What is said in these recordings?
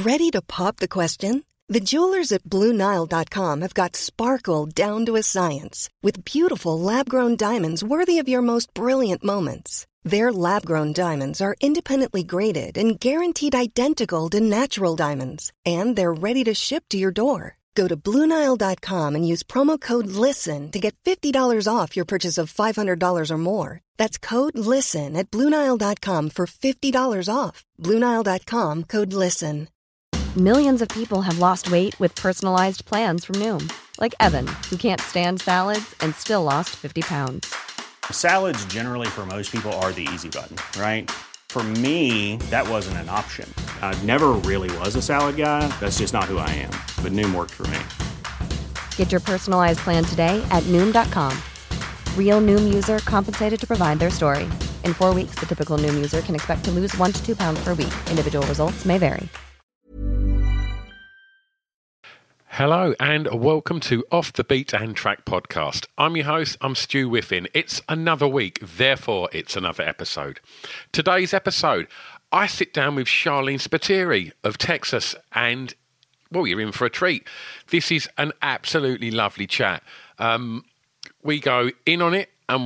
Ready to pop the question? The jewelers at BlueNile.com have got sparkle down to a science with beautiful lab-grown diamonds worthy of your most brilliant moments. Their lab-grown diamonds are independently graded and guaranteed identical to natural diamonds, and they're ready to ship to your door. Go to BlueNile.com and use promo code LISTEN to get $50 off your purchase of $500 or more. That's code LISTEN at BlueNile.com for $50 off. BlueNile.com, code LISTEN. Millions of people have lost weight with personalized plans from Noom. Like Evan, who can't stand salads and still lost 50 pounds. Salads generally for most people are the easy button, right? For me, that wasn't an option. I never really was a salad guy. That's just not who I am. But Noom worked for me. Get your personalized plan today at Noom.com. Real Noom user compensated to provide their story. In 4 weeks, the typical Noom user can expect to lose 1 to 2 pounds per week. Individual results may vary. Hello and welcome to Off the Beat and Track podcast. I'm your host, I'm Stu Whiffin. It's another week, therefore it's another episode. Today's episode, I sit down with Sharleen Spiteri of Texas and, well, you're in for a treat. This is an absolutely lovely chat. We go in on it and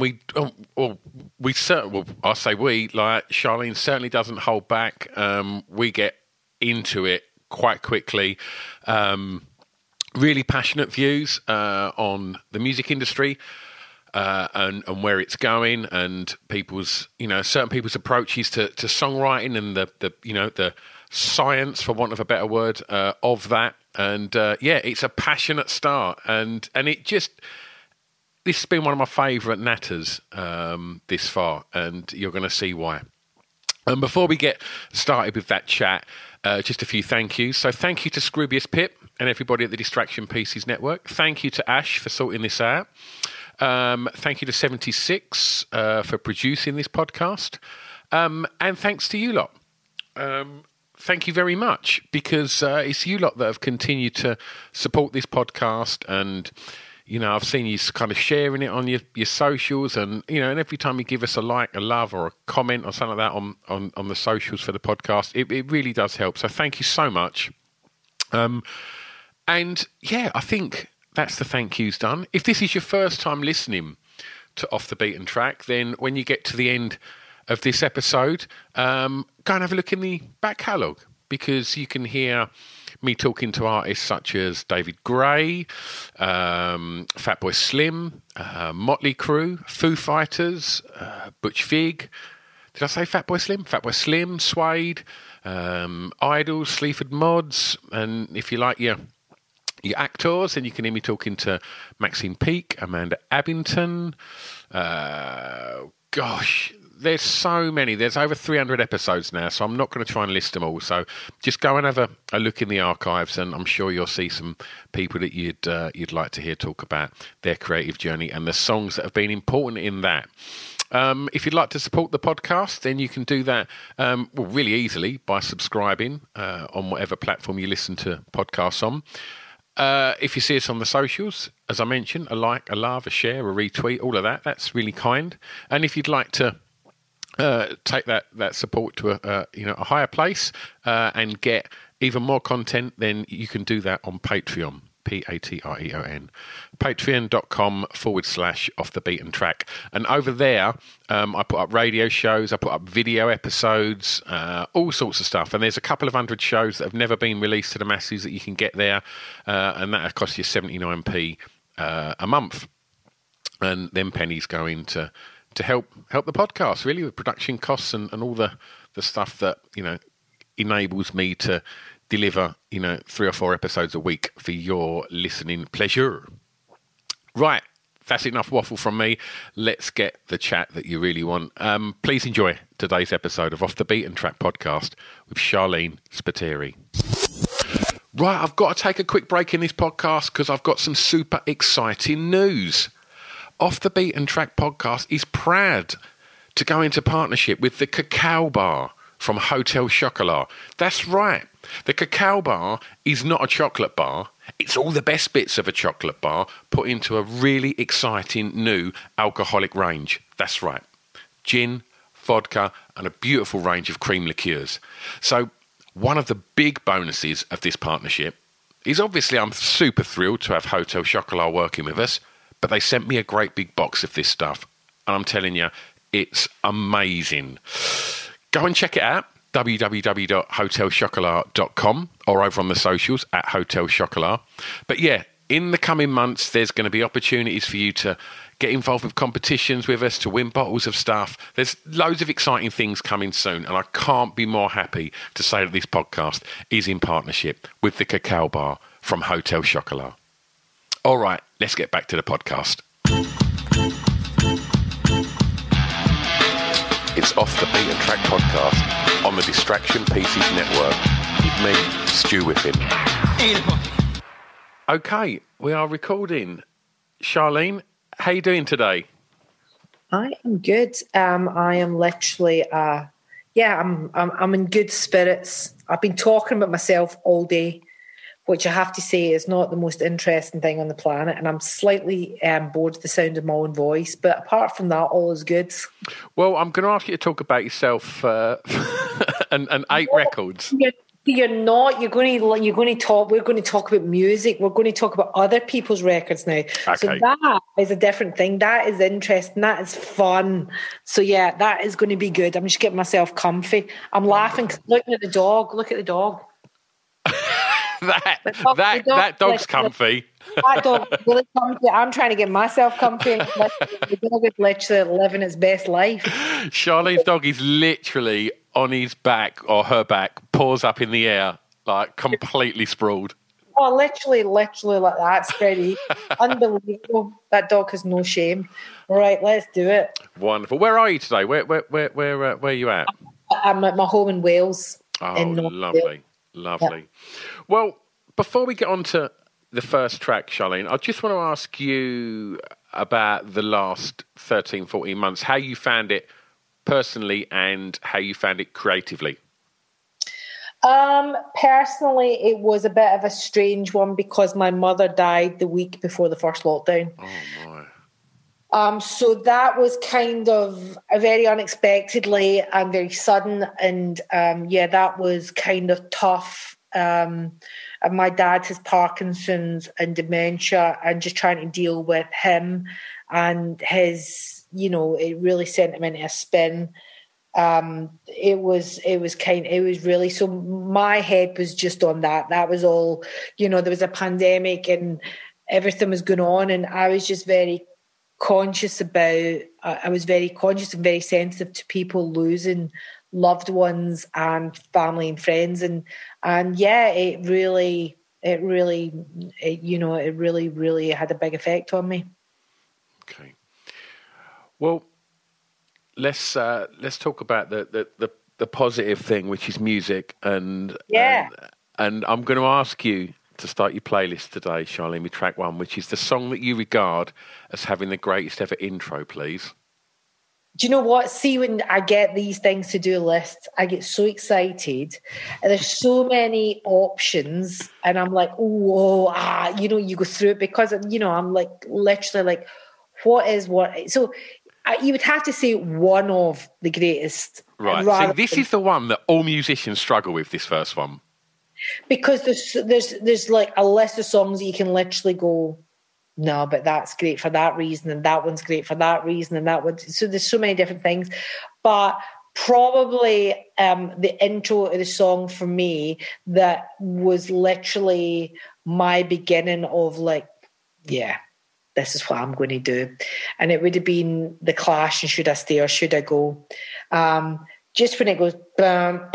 Sharleen certainly doesn't hold back. We get into it quite quickly. Really passionate views on the music industry and where it's going, and people's, certain people's approaches to songwriting and the science, for want of a better word, of that. And it's a passionate start, and this has been one of my favourite natters this far, and you're going to see why. And before we get started with that chat, just a few thank yous. So thank you to Scroobius Pip and everybody at the Distraction Pieces Network. Thank you to Ash for sorting this out. Thank you to 76 for producing this podcast. And thanks to you lot. Thank you very much, because it's you lot that have continued to support this podcast, and I've seen you kind of sharing it on your socials, and and every time you give us a like, a love, or a comment or something like that on the socials for the podcast, it really does help. So thank you so much. I think that's the thank yous done. If this is your first time listening to Off the Beaten Track, then when you get to the end of this episode, go and have a look in the back catalogue, because you can hear me talking to artists such as David Gray, Fatboy Slim, Motley Crue, Foo Fighters, Butch Vig. Did I say Fatboy Slim? Fatboy Slim, Suede, Idols, Sleaford Mods, and if you like your actors, then you can hear me talking to Maxine Peake, Amanda Abbington. There's so many. There's over 300 episodes now, so I'm not going to try and list them all. So just go and have a look in the archives, and I'm sure you'll see some people that you'd like to hear talk about their creative journey and the songs that have been important in that. If you'd like to support the podcast, then you can do that really easily by subscribing on whatever platform you listen to podcasts on. If you see us on the socials, as I mentioned, a like, a love, a share, a retweet, all of that, that's really kind. And if you'd like to take that support to a higher place and get even more content, then you can do that on Patreon. Patreon. Patreon.com/Off the Beaten Track. And over there, I put up radio shows, I put up video episodes, all sorts of stuff. And there's a couple of hundred shows that have never been released to the masses that you can get there. And that costs you 79p a month. And them pennies go into to help the podcast, really, with production costs and all the stuff that, enables me to deliver, 3 or 4 episodes a week for your listening pleasure. Right, that's enough waffle from me. Let's get the chat that you really want. Please enjoy today's episode of Off the Beaten Track podcast with Sharleen Spiteri. Right, I've got to take a quick break in this podcast because I've got some super exciting news. Off the Beaten Track podcast is proud to go into partnership with the Cacao Bar from Hotel Chocolat. That's right. The Cacao Bar is not a chocolate bar. It's all the best bits of a chocolate bar put into a really exciting new alcoholic range. That's right. Gin, vodka, and a beautiful range of cream liqueurs. So one of the big bonuses of this partnership is obviously I'm super thrilled to have Hotel Chocolat working with us, but they sent me a great big box of this stuff. And I'm telling you, it's amazing. Go and check it out, www.hotelchocolat.com, or over on the socials at Hotel Chocolat. But yeah, in the coming months, there's going to be opportunities for you to get involved with competitions with us, to win bottles of stuff. There's loads of exciting things coming soon, and I can't be more happy to say that this podcast is in partnership with the Cacao Bar from Hotel Chocolat. All right, let's get back to the podcast. It's Off the Beaten Track podcast on the Distraction Pieces Network with me, Stu Whiffen. Okay, we are recording. Charlene, how you doing today? I am good. I am literally, I'm in good spirits. I've been talking about myself all day, which I have to say is not the most interesting thing on the planet, and I'm slightly bored of the sound of my own voice. But apart from that, all is good. Well, I'm going to ask you to talk about yourself and 8 records. You're not. You're going to talk. We're going to talk about music. We're going to talk about other people's records now. Okay. So that is a different thing. That is interesting. That is fun. So yeah, that is going to be good. I'm just getting myself comfy. I'm laughing. Looking at the dog. Look at the dog. that dog's comfy. That dog is really comfy. I'm trying to get myself comfy. And the dog is literally living its best life. Charlene's dog is literally on his back or her back, paws up in the air, like completely sprawled. Oh, literally like that, Freddie. Unbelievable. That dog has no shame. All right, let's do it. Wonderful. Where are you today? Where are you at? I'm at my home in Wales. Oh, lovely. Yeah. Well, before we get on to the first track, Charlene, I just want to ask you about the last 13, 14 months, how you found it personally and how you found it creatively. Personally, it was a bit of a strange one because my mother died the week before the first lockdown. Oh, my. So that was kind of very unexpectedly and very sudden. And that was kind of tough. And my dad has Parkinson's and dementia, and just trying to deal with him and his, it really sent him into a spin. It was really, so my head was just on that. That was all, there was a pandemic and everything was going on, and I was just very conscious about, I was very conscious and very sensitive to people losing loved ones and family and friends. And yeah, it really had a big effect on me. Okay. Well, let's talk about the positive thing, which is music, and I'm going to ask you to start your playlist today, Charlene, with track 1, which is the song that you regard as having the greatest ever intro, please. Do you know what? See, when I get these things to do lists, I get so excited. And there's so many options, and I'm like, you go through it because, I'm like literally like, what is what? So you would have to say one of the greatest. Right. See, this is the one that all musicians struggle with, this first one. Because there's like a list of songs that you can literally go, no, but that's great for that reason, and that one's great for that reason, and that one. So there's so many different things. But probably the intro of the song for me that was literally my beginning of like, yeah, this is what I'm going to do. And it would have been The Clash and Should I Stay or Should I Go? Just when it goes, woo!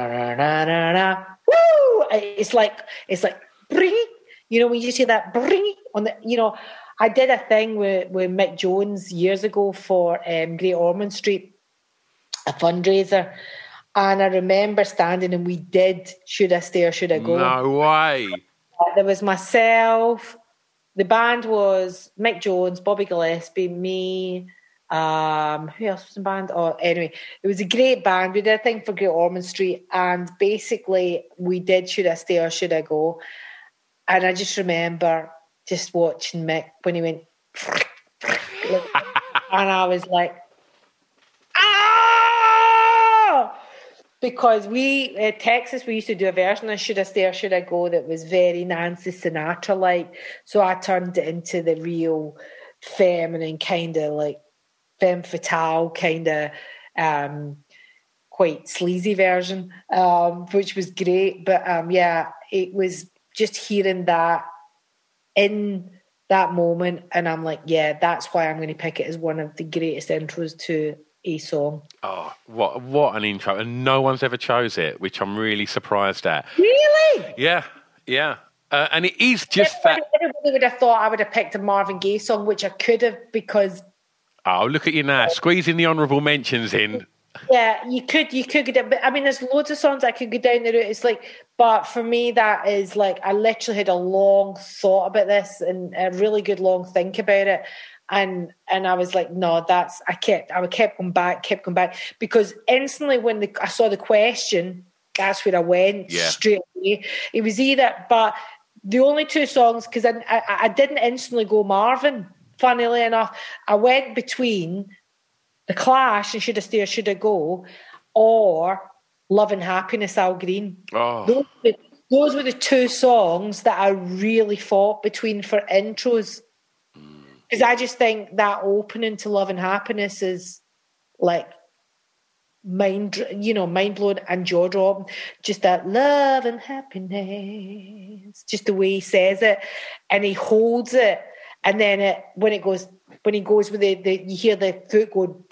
It's like, bring, when you say that, bring on the, I did a thing with Mick Jones years ago for Great Ormond Street, a fundraiser. And I remember standing and we did Should I Stay or Should I Go? No way. There was myself. The band was Mick Jones, Bobby Gillespie, me. Who else was in the band? Oh, anyway, it was a great band. We did a thing for Great Ormond Street, and basically we did Should I Stay or Should I Go? And I just remember just watching Mick when he went, and I was like, ah! because Texas, we used to do a version of Should I Stay or Should I Go that was very Nancy Sinatra-like. So I turned it into the real feminine kind of like femme fatale kind of quite sleazy version, which was great. But it was just hearing that in that moment, and I'm like, yeah, that's why I'm going to pick it as one of the greatest intros to a song. Oh, what an intro. And no one's ever chose it, which I'm really surprised at. Really? Yeah. And it is just everybody would have thought I would have picked a Marvin Gaye song, which I could have, because... Oh, look at you now, squeezing the honourable mentions in. Yeah, you could go down, but I mean, there's loads of songs I could go down the route. It's like, but for me, that is like, I literally had a long thought about this and a really good long think about it. And I was like, no, I kept going back, because instantly when I saw the question, that's where I went straight away. It was either, but the only two songs, because I didn't instantly go Marvin, funnily enough. I went between The Clash and Should I Stay or Should I Go, or Love and Happiness, Al Green. Oh. Those were the two songs that I really fought between for intros. Because I just think that opening to Love and Happiness is like mind blowing and jaw dropping. Just that love and happiness, just the way he says it, and he holds it, and then when he goes with the you hear the foot go,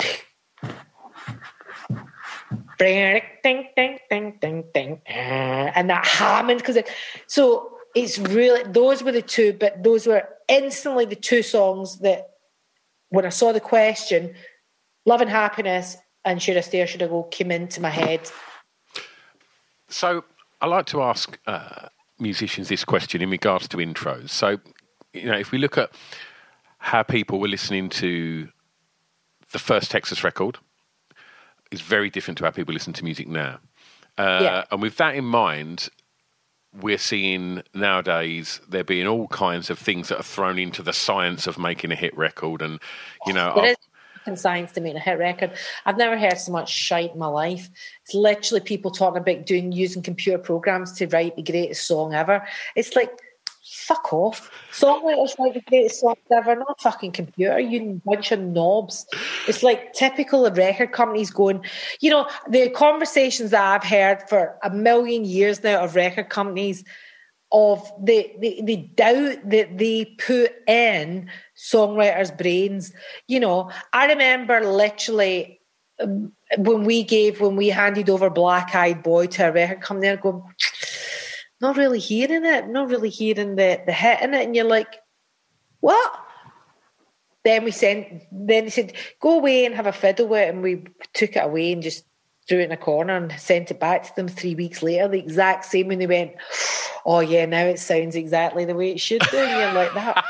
ding ding ding ding ding, and that Hammond, so it's really, those were the two, but those were instantly the two songs that when I saw the question, Love and Happiness and Should I Stay or Should I Go came into my head. So I like to ask musicians this question in regards to intros. So, if we look at how people were listening to the first Texas record, it's very different to how people listen to music now. And with that in mind, we're seeing nowadays there being all kinds of things that are thrown into the science of making a hit record. And, there is science to make a hit record. I've never heard so much shite in my life. It's literally people talking about using computer programs to write the greatest song ever. It's like, fuck off. Songwriters write the greatest songs ever, not a fucking computer, you bunch of knobs. It's like typical of record companies going, the conversations that I've heard for a million years now of record companies, of the doubt that they put in songwriters' brains. I remember literally when we handed over Black Eyed Boy to a record company, they're going, not really hearing it, not really hearing the hit in it. And you're like, what? Then they said, go away and have a fiddle with it. And we took it away and just threw it in a corner and sent it back to them 3 weeks later, the exact same. And they went, oh yeah, now it sounds exactly the way it should do. And you're like, that.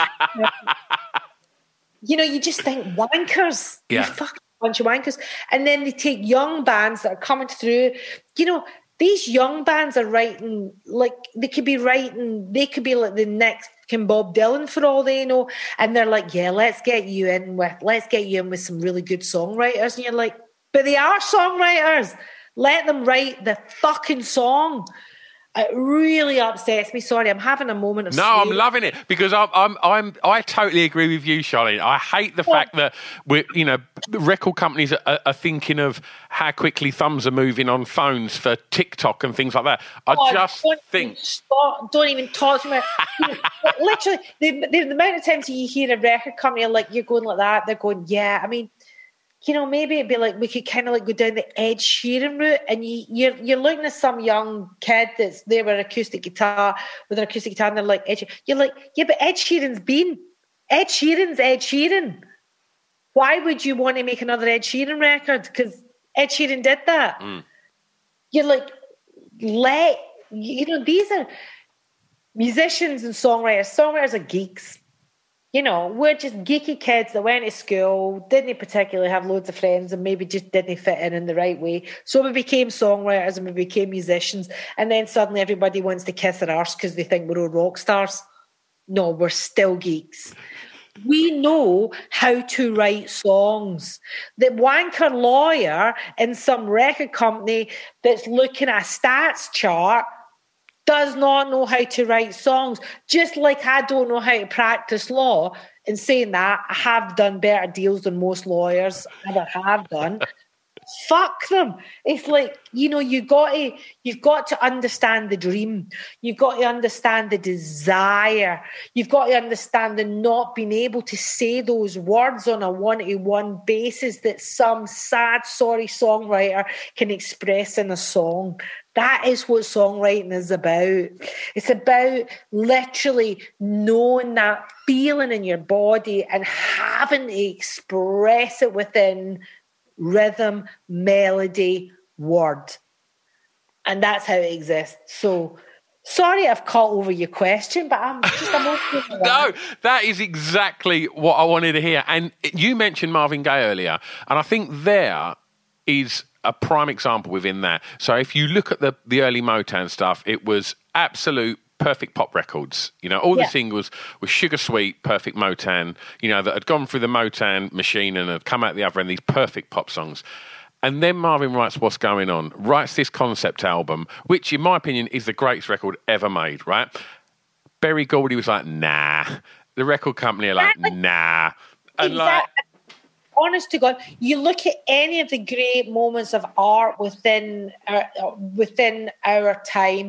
You just think wankers. Yeah. You fucking bunch of wankers. And then they take young bands that are coming through, these young bands are writing, like, they could be like the next Bob Dylan for all they know. And they're like, yeah, let's get you in with some really good songwriters. And you're like, but they are songwriters. Let them write the fucking song. It really upsets me. Sorry, I'm having a moment of... No, I'm loving it, because I totally agree with you, Charlene. I hate the fact that the record companies are thinking of how quickly thumbs are moving on phones for TikTok and things like that. Don't even talk to me. Literally, the amount of times you hear a record company like you're going like that, they're going, yeah, I mean, maybe it'd be like we could kind of like go down the Ed Sheeran route, and you're looking at some young kid that's there with an acoustic guitar, and they're like, you're like, yeah, but Ed Sheeran's Ed Sheeran. Why would you want to make another Ed Sheeran record? Because Ed Sheeran did that. You're like, these are musicians and songwriters. Songwriters are geeks. We're just geeky kids that went to school, didn't particularly have loads of friends, and maybe just didn't fit in the right way. So we became songwriters and we became musicians, and then suddenly everybody wants to kiss our arse because they think we're all rock stars. No, we're still geeks. We know how to write songs. The wanker lawyer in some record company that's looking at a stats chart does not know how to write songs. Just like I don't know how to practice law. In saying that, I have done better deals than most lawyers ever have done. Fuck them. It's like, you've got to understand the dream. You've got to understand the desire. You've got to understand the not being able to say those words on a one-to-one basis that some sad, sorry songwriter can express in a song. That is what songwriting is about. It's about literally knowing that feeling in your body and having to express it within rhythm, melody, word. And that's how it exists. So, sorry I've cut over your question, but I'm okay with that. No, that is exactly what I wanted to hear. And you mentioned Marvin Gaye earlier, and I think there is a prime example within that. So if you look at the early Motown stuff, it was absolute perfect pop records. All the singles were sugar sweet, perfect Motown, that had gone through the Motown machine and had come out the other end, these perfect pop songs. And then Marvin writes What's Going On, writes this concept album, which in my opinion is the greatest record ever made, right? Berry Gordy was like, nah. The record company are like, nah. And exactly. Honest to God, you look at any of the great moments of art within our time.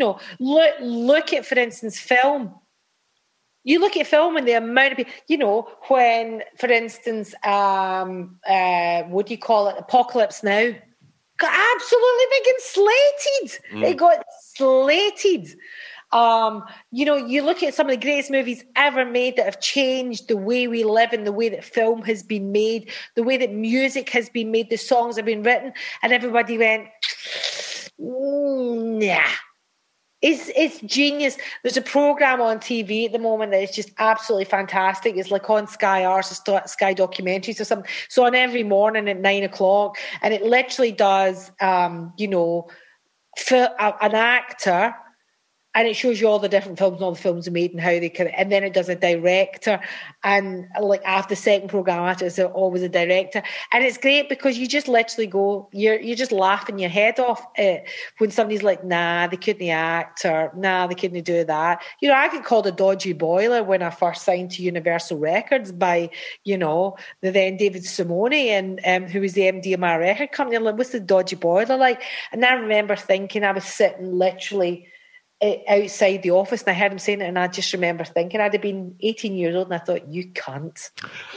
Look at, for instance, film. You look at film and the amount of people. When, for instance, what do you call it? Apocalypse Now got absolutely fucking slated. It got slated. You look at some of the greatest movies ever made that have changed the way we live and the way that film has been made, the way that music has been made, the songs have been written, and everybody went, nah. It's genius. There's a program on TV at the moment that is just absolutely fantastic. It's like on Sky Arts or Sky Documentaries or something. So on every morning at 9:00, and it literally does, an actor. And it shows you all the different films and all the films are made and how they can, and then it does a director, and like after the second program after it's always a director, and it's great because you just literally go, you're just laughing your head off when somebody's like, nah, they couldn't act, or nah, they couldn't do that. I get called a dodgy boiler when I first signed to Universal Records by the then David Simone, and who was the MD of my record company. I'm like, what's the dodgy boiler like? And I remember thinking, I was sitting literally outside the office and I heard him saying it, and I just remember thinking, I'd have been 18 years old and I thought, you cunt.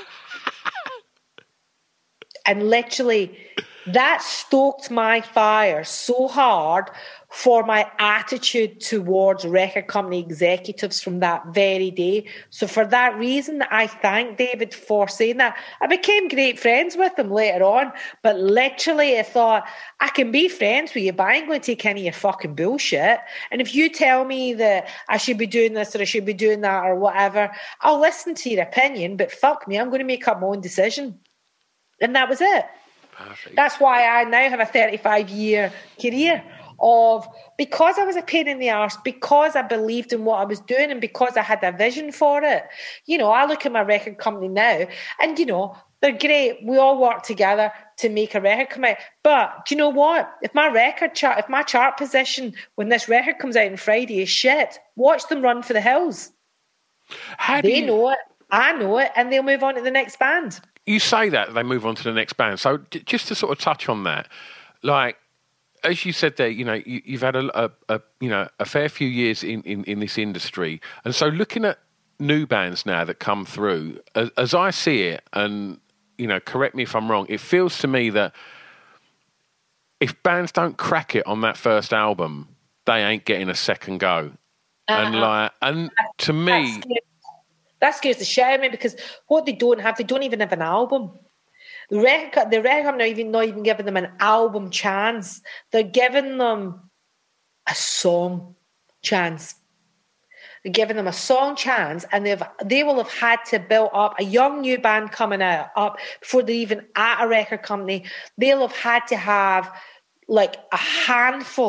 And literally that stoked my fire so hard for my attitude towards record company executives from that very day. So for that reason, I thank David for saying that. I became great friends with him later on, but literally I thought, I can be friends with you, but I ain't going to take any of your fucking bullshit. And if you tell me that I should be doing this or I should be doing that or whatever, I'll listen to your opinion, but fuck me, I'm going to make up my own decision. And that was it. Perfect. That's why I now have a 35-year career because I was a pain in the arse, because I believed in what I was doing, and because I had a vision for it. I look at my record company now and, they're great. We all work together to make a record come out. But do you know what? If my chart position when this record comes out on Friday is shit, watch them run for the hills. They know it, I know it, and they'll move on to the next band. You say that, they move on to the next band. So just to sort of touch on that, like, as you said there, you've had a fair few years in this industry. And so looking at new bands now that come through, as I see it, and, correct me if I'm wrong, it feels to me that if bands don't crack it on that first album, they ain't getting a second go. And to me... That scares the shit out of me, because what they don't even have an album. The record company not even giving them an album chance. They're giving them a song chance. They're giving them a song chance, and they will have had to build up a young new band coming up before they're even at a record company. They'll have had to have like a handful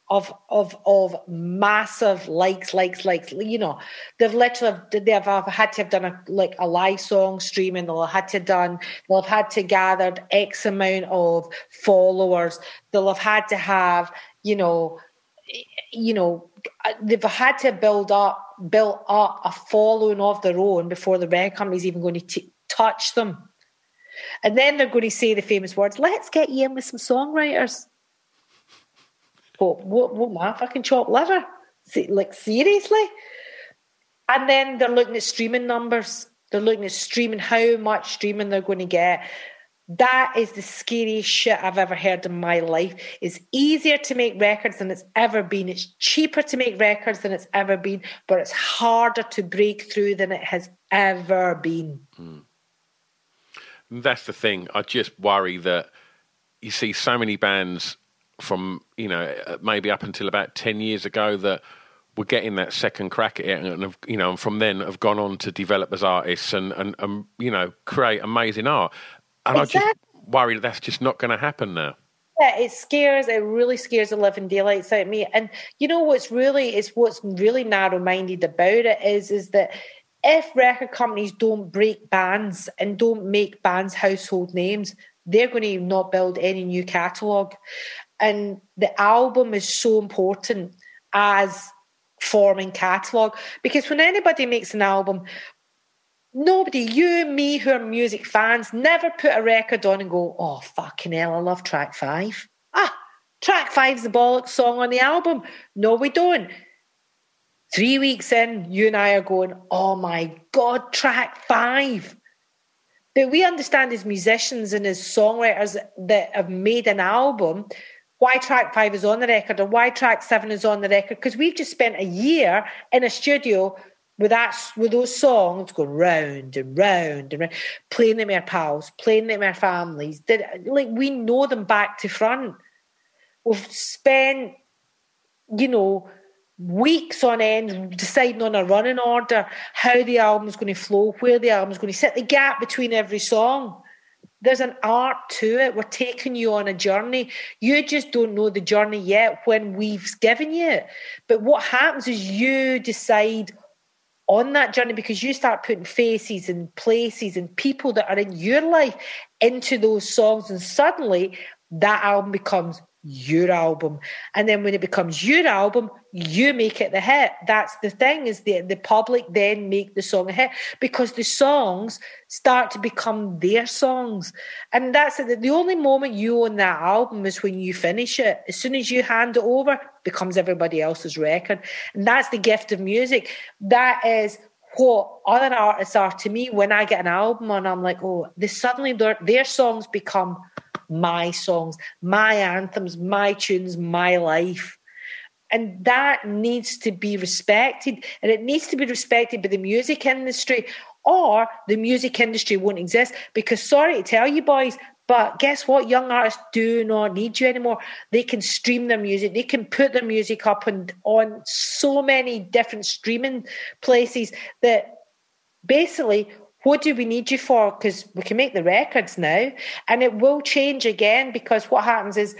of massive likes. You know, they've had to have done a live song streaming. They'll have had to gathered X amount of followers. They'll have had to have, you know, they've had to build up a following of their own before the record company's even going to touch them. And then they're going to say the famous words, let's get you in with some songwriters. What my fucking chopped liver? Like, seriously? And then they're looking at streaming numbers. They're looking at streaming, how much streaming they're going to get. That is the scariest shit I've ever heard in my life. It's easier to make records than it's ever been. It's cheaper to make records than it's ever been, but it's harder to break through than it has ever been. That's the thing. I just worry that you see so many bands from, you know, maybe up until about 10 years ago that were getting that second crack at it, and you know, and from then have gone on to develop as artists and you know, create amazing art. And exactly. I just worry that that's just not going to happen now. Yeah, it really scares the living daylights out of me. And you know what's really narrow-minded about it is that if record companies don't break bands and don't make bands household names, they're going to not build any new catalogue. And the album is so important as forming catalogue, because when anybody makes an album, nobody, you, me, who are music fans, never put a record on and go, oh, fucking hell, I love track 5. Track 5's the bollocks song on the album. No, we don't. 3 weeks in, you and I are going, oh my God, track 5. But we understand as musicians and as songwriters that have made an album, why track 5 is on the record or why track 7 is on the record, because we've just spent a year in a studio with those songs going round and round and round, playing them with our pals, playing them with our families. Like, we know them back to front. We've spent, you know, weeks on end deciding on a running order, how the album's going to flow, where the album's going to sit, the gap between every song. There's an art to it. We're taking you on a journey. You just don't know the journey yet when we've given you it. But what happens is you decide on that journey, because you start putting faces and places and people that are in your life into those songs, and suddenly that album becomes your album. And then when it becomes your album, you make it the hit. That's the thing, is the public then make the song a hit because the songs start to become their songs. And that's it. The only moment you own that album is when you finish it. As soon as you hand it over, it becomes everybody else's record. And that's the gift of music. That is what other artists are to me when I get an album and I'm like, oh, suddenly their songs become my songs, my anthems, my tunes, my life. And that needs to be respected. And it needs to be respected by the music industry, or the music industry won't exist. Because, sorry to tell you boys, but guess what? Young artists do not need you anymore. They can stream their music. They can put their music up on so many different streaming places that basically, what do we need you for? Because we can make the records now. And it will change again, because what happens is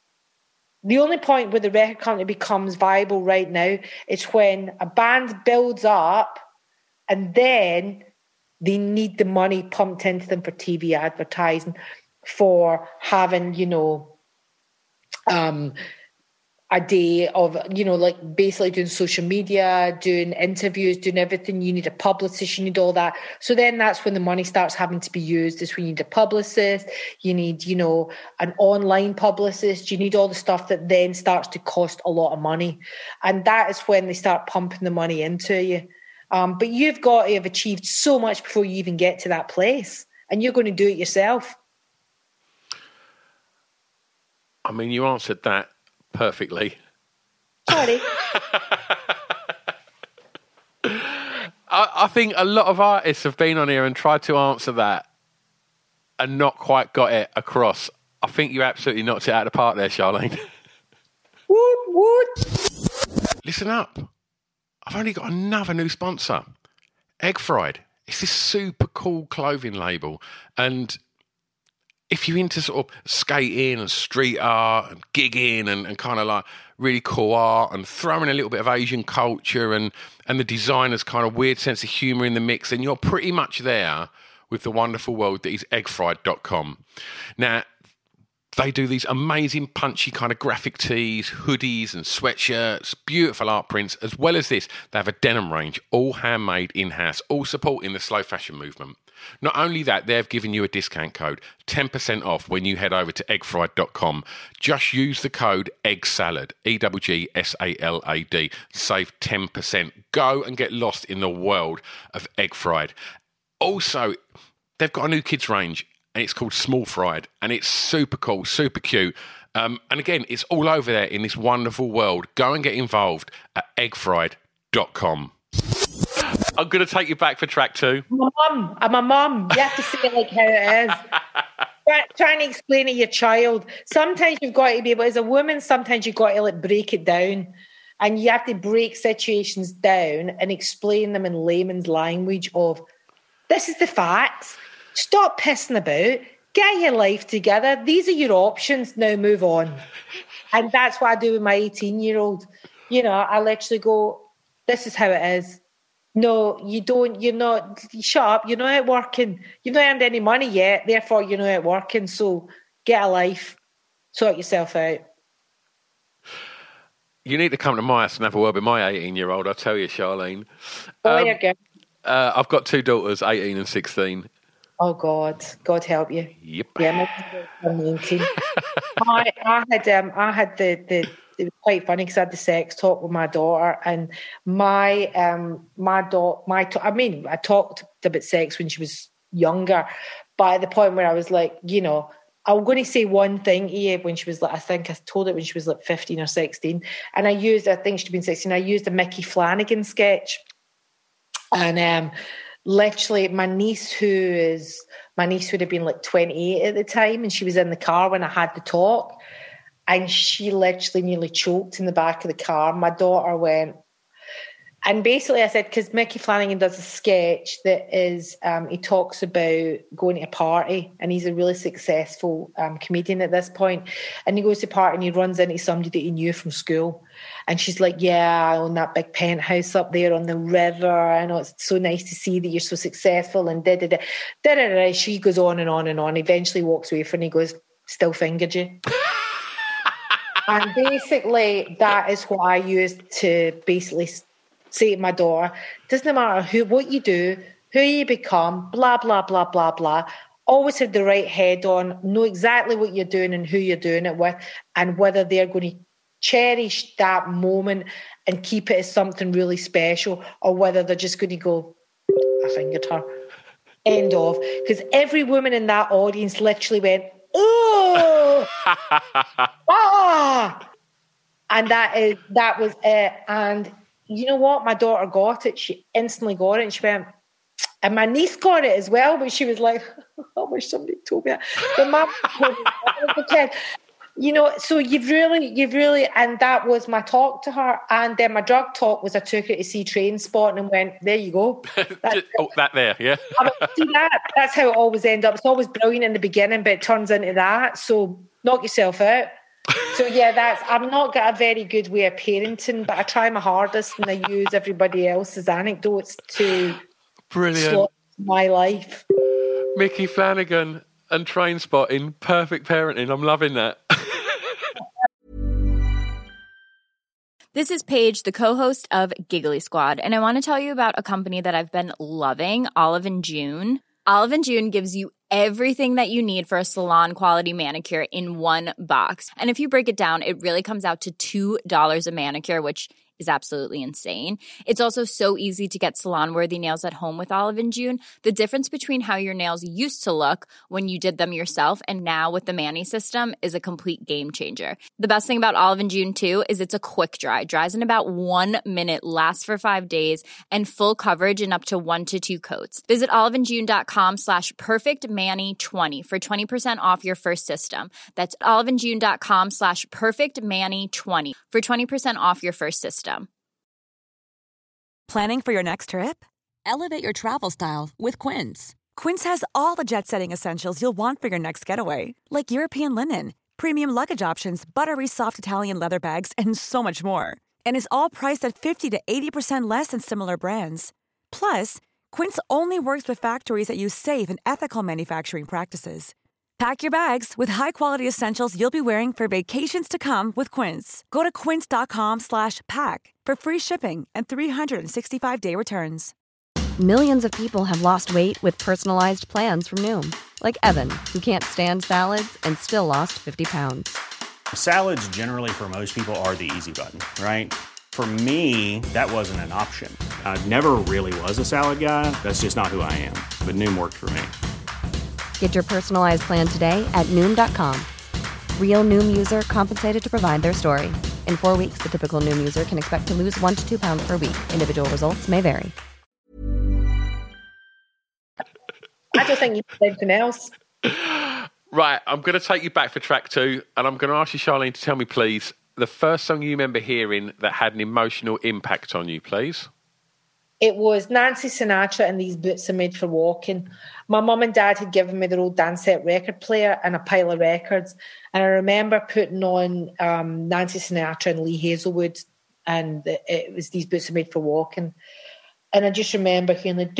the only point where the record company becomes viable right now is when a band builds up and then they need the money pumped into them for TV advertising, for having, you know, a day of, you know, like basically doing social media, doing interviews, doing everything. You need a publicist, you need all that. So then that's when the money starts having to be used, is when you need a publicist, you need, you know, an online publicist, you need all the stuff that then starts to cost a lot of money. And that is when they start pumping the money into you. But you've got to have achieved so much before you even get to that place. And you're going to do it yourself. I mean, you answered that perfectly. Sorry. I think a lot of artists have been on here and tried to answer that and not quite got it across. I think you absolutely knocked it out of the park there, Charlene. Woot. Listen up. I've only got another new sponsor. Egg Fried. It's this super cool clothing label. And if you're into sort of skating and street art and gigging and kind of like really cool art and throwing a little bit of Asian culture and the designer's kind of weird sense of humour in the mix, then you're pretty much there with the wonderful world that is eggfried.com. Now, they do these amazing punchy kind of graphic tees, hoodies and sweatshirts, beautiful art prints. As well as this, they have a denim range, all handmade in-house, all supporting the slow fashion movement. Not only that, they've given you a discount code, 10% off when you head over to eggfried.com. Just use the code EGGSALAD, EGGSALAD, save 10%. Go and get lost in the world of Egg Fried. Also, they've got a new kids range, and it's called Small Fried, and it's super cool, super cute. And again, it's all over there in this wonderful world. Go and get involved at eggfried.com. I'm going to take you back for track 2. I'm a mum. You have to say it like how it is. Trying to explain to your child. Sometimes you've got to be able, as a woman, sometimes you've got to like break it down. And you have to break situations down and explain them in layman's language of, this is the facts. Stop pissing about. Get your life together. These are your options. Now move on. And that's what I do with my 18-year-old. You know, I literally go, this is how it is. No, you don't. You're not. Shut up. You're not out working. You've not earned any money yet. Therefore, you're not out working. So get a life. Sort yourself out. You need to come to my house and have a word with my 18-year-old. I'll tell you, Charlene. Boy or girl? I've got 2 daughters, 18 and 16. Oh, God. God help you. Yep. Yeah, I'm 19. I had the it was quite funny because I had the sex talk with my daughter, and I talked about sex when she was younger, but at the point where I was like, you know, I'm going to say one thing to you when she was like, I think I told it when she was like 15 or 16, and I think she'd been 16, I used a Mickey Flanagan sketch, and literally my niece would have been like 28 at the time, and she was in the car when I had the talk. And she literally nearly choked in the back of the car. My daughter went, and basically I said, because Mickey Flanagan does a sketch that is, he talks about going to a party, and he's a really successful comedian at this point. And he goes to a party and he runs into somebody that he knew from school. And she's like, yeah, I own that big penthouse up there on the river. I know, it's so nice to see that you're so successful. And da-da-da. She goes on and on and on. Eventually walks away from him and he goes, still fingered you. And basically, that is what I used to basically say to my daughter, doesn't matter what you do, who you become, blah, blah, blah, blah, blah. Always have the right head on, know exactly what you're doing and who you're doing it with, and whether they're going to cherish that moment and keep it as something really special, or whether they're just going to go, I fingered her. End of. Because every woman in that audience literally went, oh, and that was it. And you know what? My daughter got it. She instantly got it, and she went, and my niece got it as well. But she was like, I wish somebody told me that. But mum told me that as a kid. You know, so you've really, and that was my talk to her. And then my drug talk was I took her to see Trainspotting and went, there you go. That there, yeah. See that? That's how it always ends up. It's always brilliant in the beginning, but it turns into that. So knock yourself out. So yeah, I'm not got a very good way of parenting, but I try my hardest and I use everybody else's anecdotes to slot my life. Mickey Flanagan and Trainspotting, perfect parenting. I'm loving that. This is Paige, the co-host of Giggly Squad, and I want to tell you about a company that I've been loving, Olive & June. Olive & June gives you everything that you need for a salon-quality manicure in one box. And if you break it down, it really comes out to $2 a manicure, which is absolutely insane. It's also so easy to get salon-worthy nails at home with Olive & June. The difference between how your nails used to look when you did them yourself and now with the Mani system is a complete game changer. The best thing about Olive & June, too, is it's a quick dry. Dries in about 1 minute, lasts for 5 days, and full coverage in up to 1 to 2 coats. Visit oliveandjune.com/perfectmani20 for 20% off your first system. That's oliveandjune.com/perfectmani20 for 20% off your first system. Planning for your next trip? Elevate your travel style with Quince. Quince has all the jet-setting essentials you'll want for your next getaway, like European linen, premium luggage options, buttery soft Italian leather bags, and so much more. And is all priced at 50 to 80% less than similar brands. Plus, Quince only works with factories that use safe and ethical manufacturing practices. Pack your bags with high-quality essentials you'll be wearing for vacations to come with Quince. Go to quince.com/pack for free shipping and 365-day returns. Millions of people have lost weight with personalized plans from Noom, like Evan, who can't stand salads and still lost 50 pounds. Salads generally for most people are the easy button, right? For me, that wasn't an option. I never really was a salad guy. That's just not who I am. But Noom worked for me. Get your personalized plan today at Noom.com. Real Noom user compensated to provide their story. In 4 weeks, the typical Noom user can expect to lose 1 to 2 pounds per week. Individual results may vary. I don't think you did anything else. Right, I'm going to take you back for track 2, and I'm going to ask you, Charlene, to tell me, please, the first song you remember hearing that had an emotional impact on you, please. It was Nancy Sinatra and These Boots Are Made for Walking. My mum and dad had given me their old Dansette record player and a pile of records. And I remember putting on Nancy Sinatra and Lee Hazelwood, and it was These Boots Are Made for Walking. And I just remember hearing the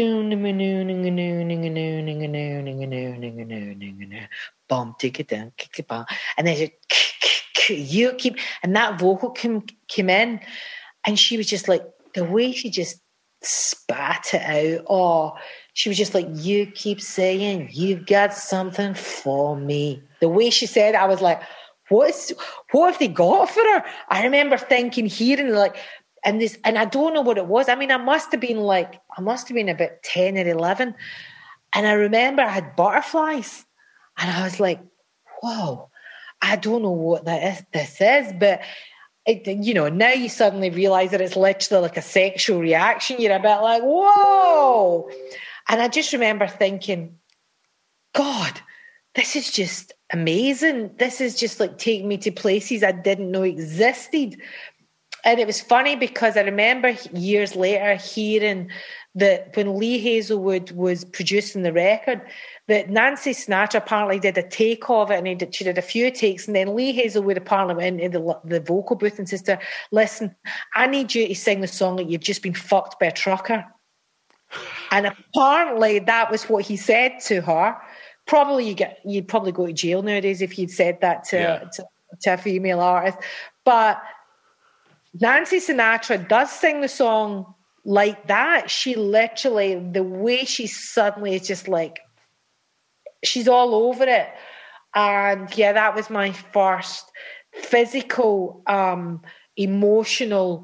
bum tick it down, kick it bum, and then you keep, and that vocal came in, and she was just like, the way she just spat it out. Oh, she was just like, you keep saying you've got something for me. The way she said it, I was like, what have they got for her? I remember thinking, hearing like, and I don't know what it was. I mean, I must have been about 10 or 11. And I remember I had butterflies. And I was like, whoa, I don't know what this is. But, now you suddenly realise that it's literally like a sexual reaction. You're a bit like, whoa. And I just remember thinking, God, this is just amazing. This is just like taking me to places I didn't know existed. And it was funny because I remember years later hearing that when Lee Hazelwood was producing the record, that Nancy Sinatra apparently did a take of it, and she did a few takes, and then Lee Hazelwood apparently went into the vocal booth and says to her, listen, I need you to sing the song like you've just been fucked by a trucker. And apparently that was what he said to her. Probably you'd probably go to jail nowadays if you'd said that to a female artist. But Nancy Sinatra does sing the song like that. She literally, the way she suddenly is just like, she's all over it. And yeah, that was my first physical, emotional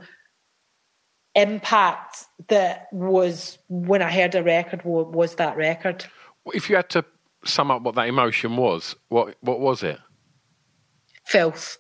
impact that was when I heard a record, was that record. If you had to sum up what that emotion was, what was it? Filth.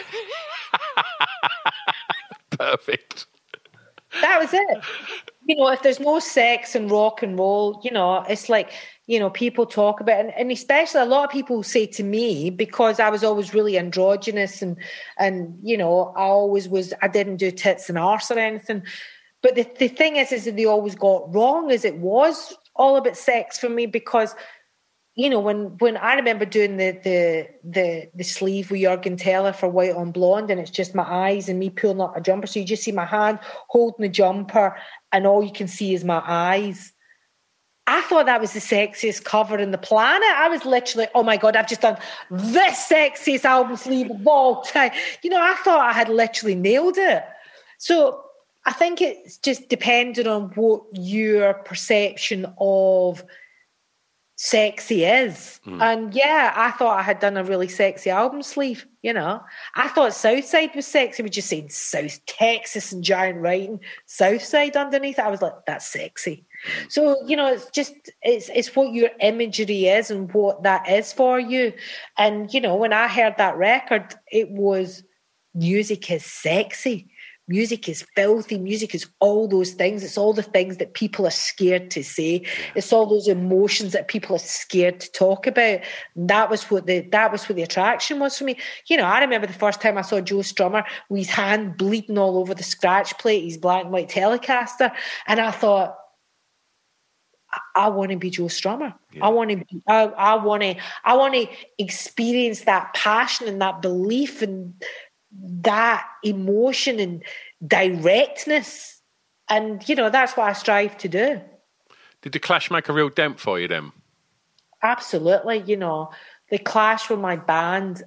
Perfect. That was it. If there's no sex and rock and roll, it's like, people talk about it. And especially a lot of people say to me, because I was always really androgynous and I didn't do tits and arse or anything. But the thing is that they always got wrong, is it was all about sex for me, because when I remember doing the sleeve with Jürgen Teller for White on Blonde, and it's just my eyes and me pulling up a jumper. So you just see my hand holding the jumper and all you can see is my eyes. I thought that was the sexiest cover in the planet. I was literally, oh my God, I've just done the sexiest album sleeve of all time. I thought I had literally nailed it. So I think it's just depending on what your perception of sexy is. And yeah, I thought I had done a really sexy album sleeve. I thought Southside was sexy. We just saying South Texas and giant writing Southside underneath it. I was like, that's sexy. So it's just it's what your imagery is and what that is for you. And when I heard that record, it was, music is sexy. Music is filthy. Music is all those things. It's all the things that people are scared to say. It's all those emotions that people are scared to talk about. That was what the attraction was for me. I remember the first time I saw Joe Strummer with his hand bleeding all over the scratch plate, his black and white Telecaster, and I thought, I want to be Joe Strummer. Yeah. I want to experience that passion and that belief and that emotion and directness. And, you know, that's what I strive to do. Did the Clash make a real dent for you then? Absolutely. You know, the Clash were my band.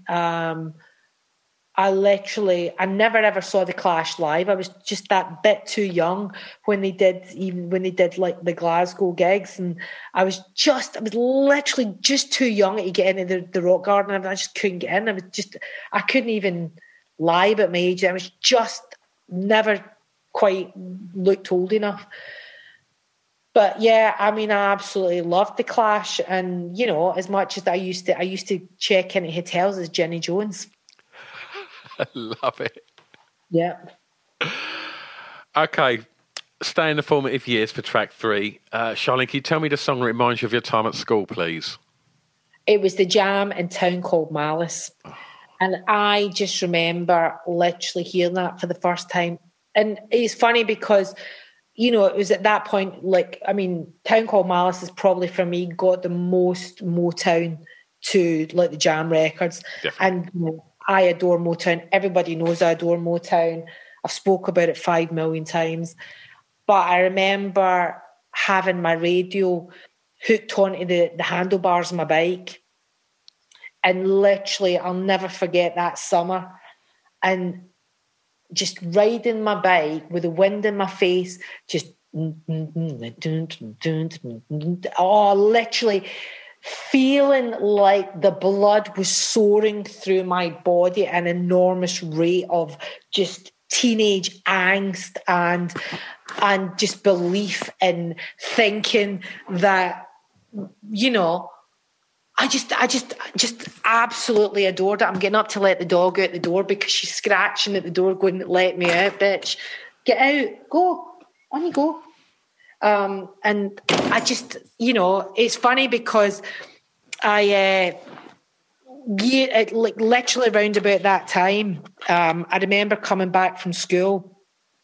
I never ever saw the Clash live. I was just that bit too young when they did like the Glasgow gigs, and I was literally just too young to get into the rock garden. I just couldn't get in. I couldn't even lie about my age. I was just never quite looked old enough. But yeah, I mean, I absolutely loved the Clash, and you know, as much as I used to check into hotels as Jenny Jones. I love it. Yeah. Okay, stay in the formative years for track 3. Charlene, can you tell me the song that reminds you of your time at school, please? It was The Jam in Town Called Malice. Oh. And I just remember literally hearing that for the first time. And it's funny because, you know, it was at that point, like, I mean, Town Called Malice is probably, for me, got the most Motown to, like, the Jam records. Definitely. And, you know, I adore Motown. Everybody knows I adore Motown. I've spoke about it 5 million times. But I remember having my radio hooked onto the handlebars of my bike. And literally, I'll never forget that summer. And just riding my bike with the wind in my face, just, literally feeling like the blood was soaring through my body at an enormous rate of just teenage angst and just belief in thinking that, you know, I just absolutely adored it. I'm getting up to let the dog out the door because she's scratching at the door going, "Let me out, bitch. Get out. Go. On you go." And I just, you know, it's funny because literally around about that time, I remember coming back from school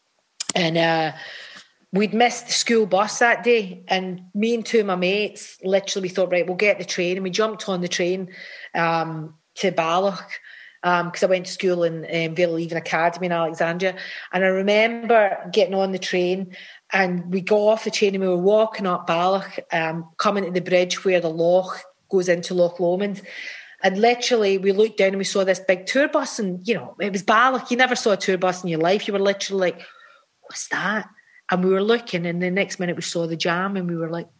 and we'd missed the school bus that day, and me and 2 of my mates literally thought, right, we'll get the train, and we jumped on the train to Balloch because I went to school in Vale Even Academy in Alexandria, and I remember getting on the train. And we got off the train and we were walking up Balloch, coming to the bridge where the loch goes into Loch Lomond. And literally we looked down and we saw this big tour bus, and, you know, it was Balloch. You never saw a tour bus in your life. You were literally like, what's that? And we were looking, and the next minute we saw the Jam, and we were like,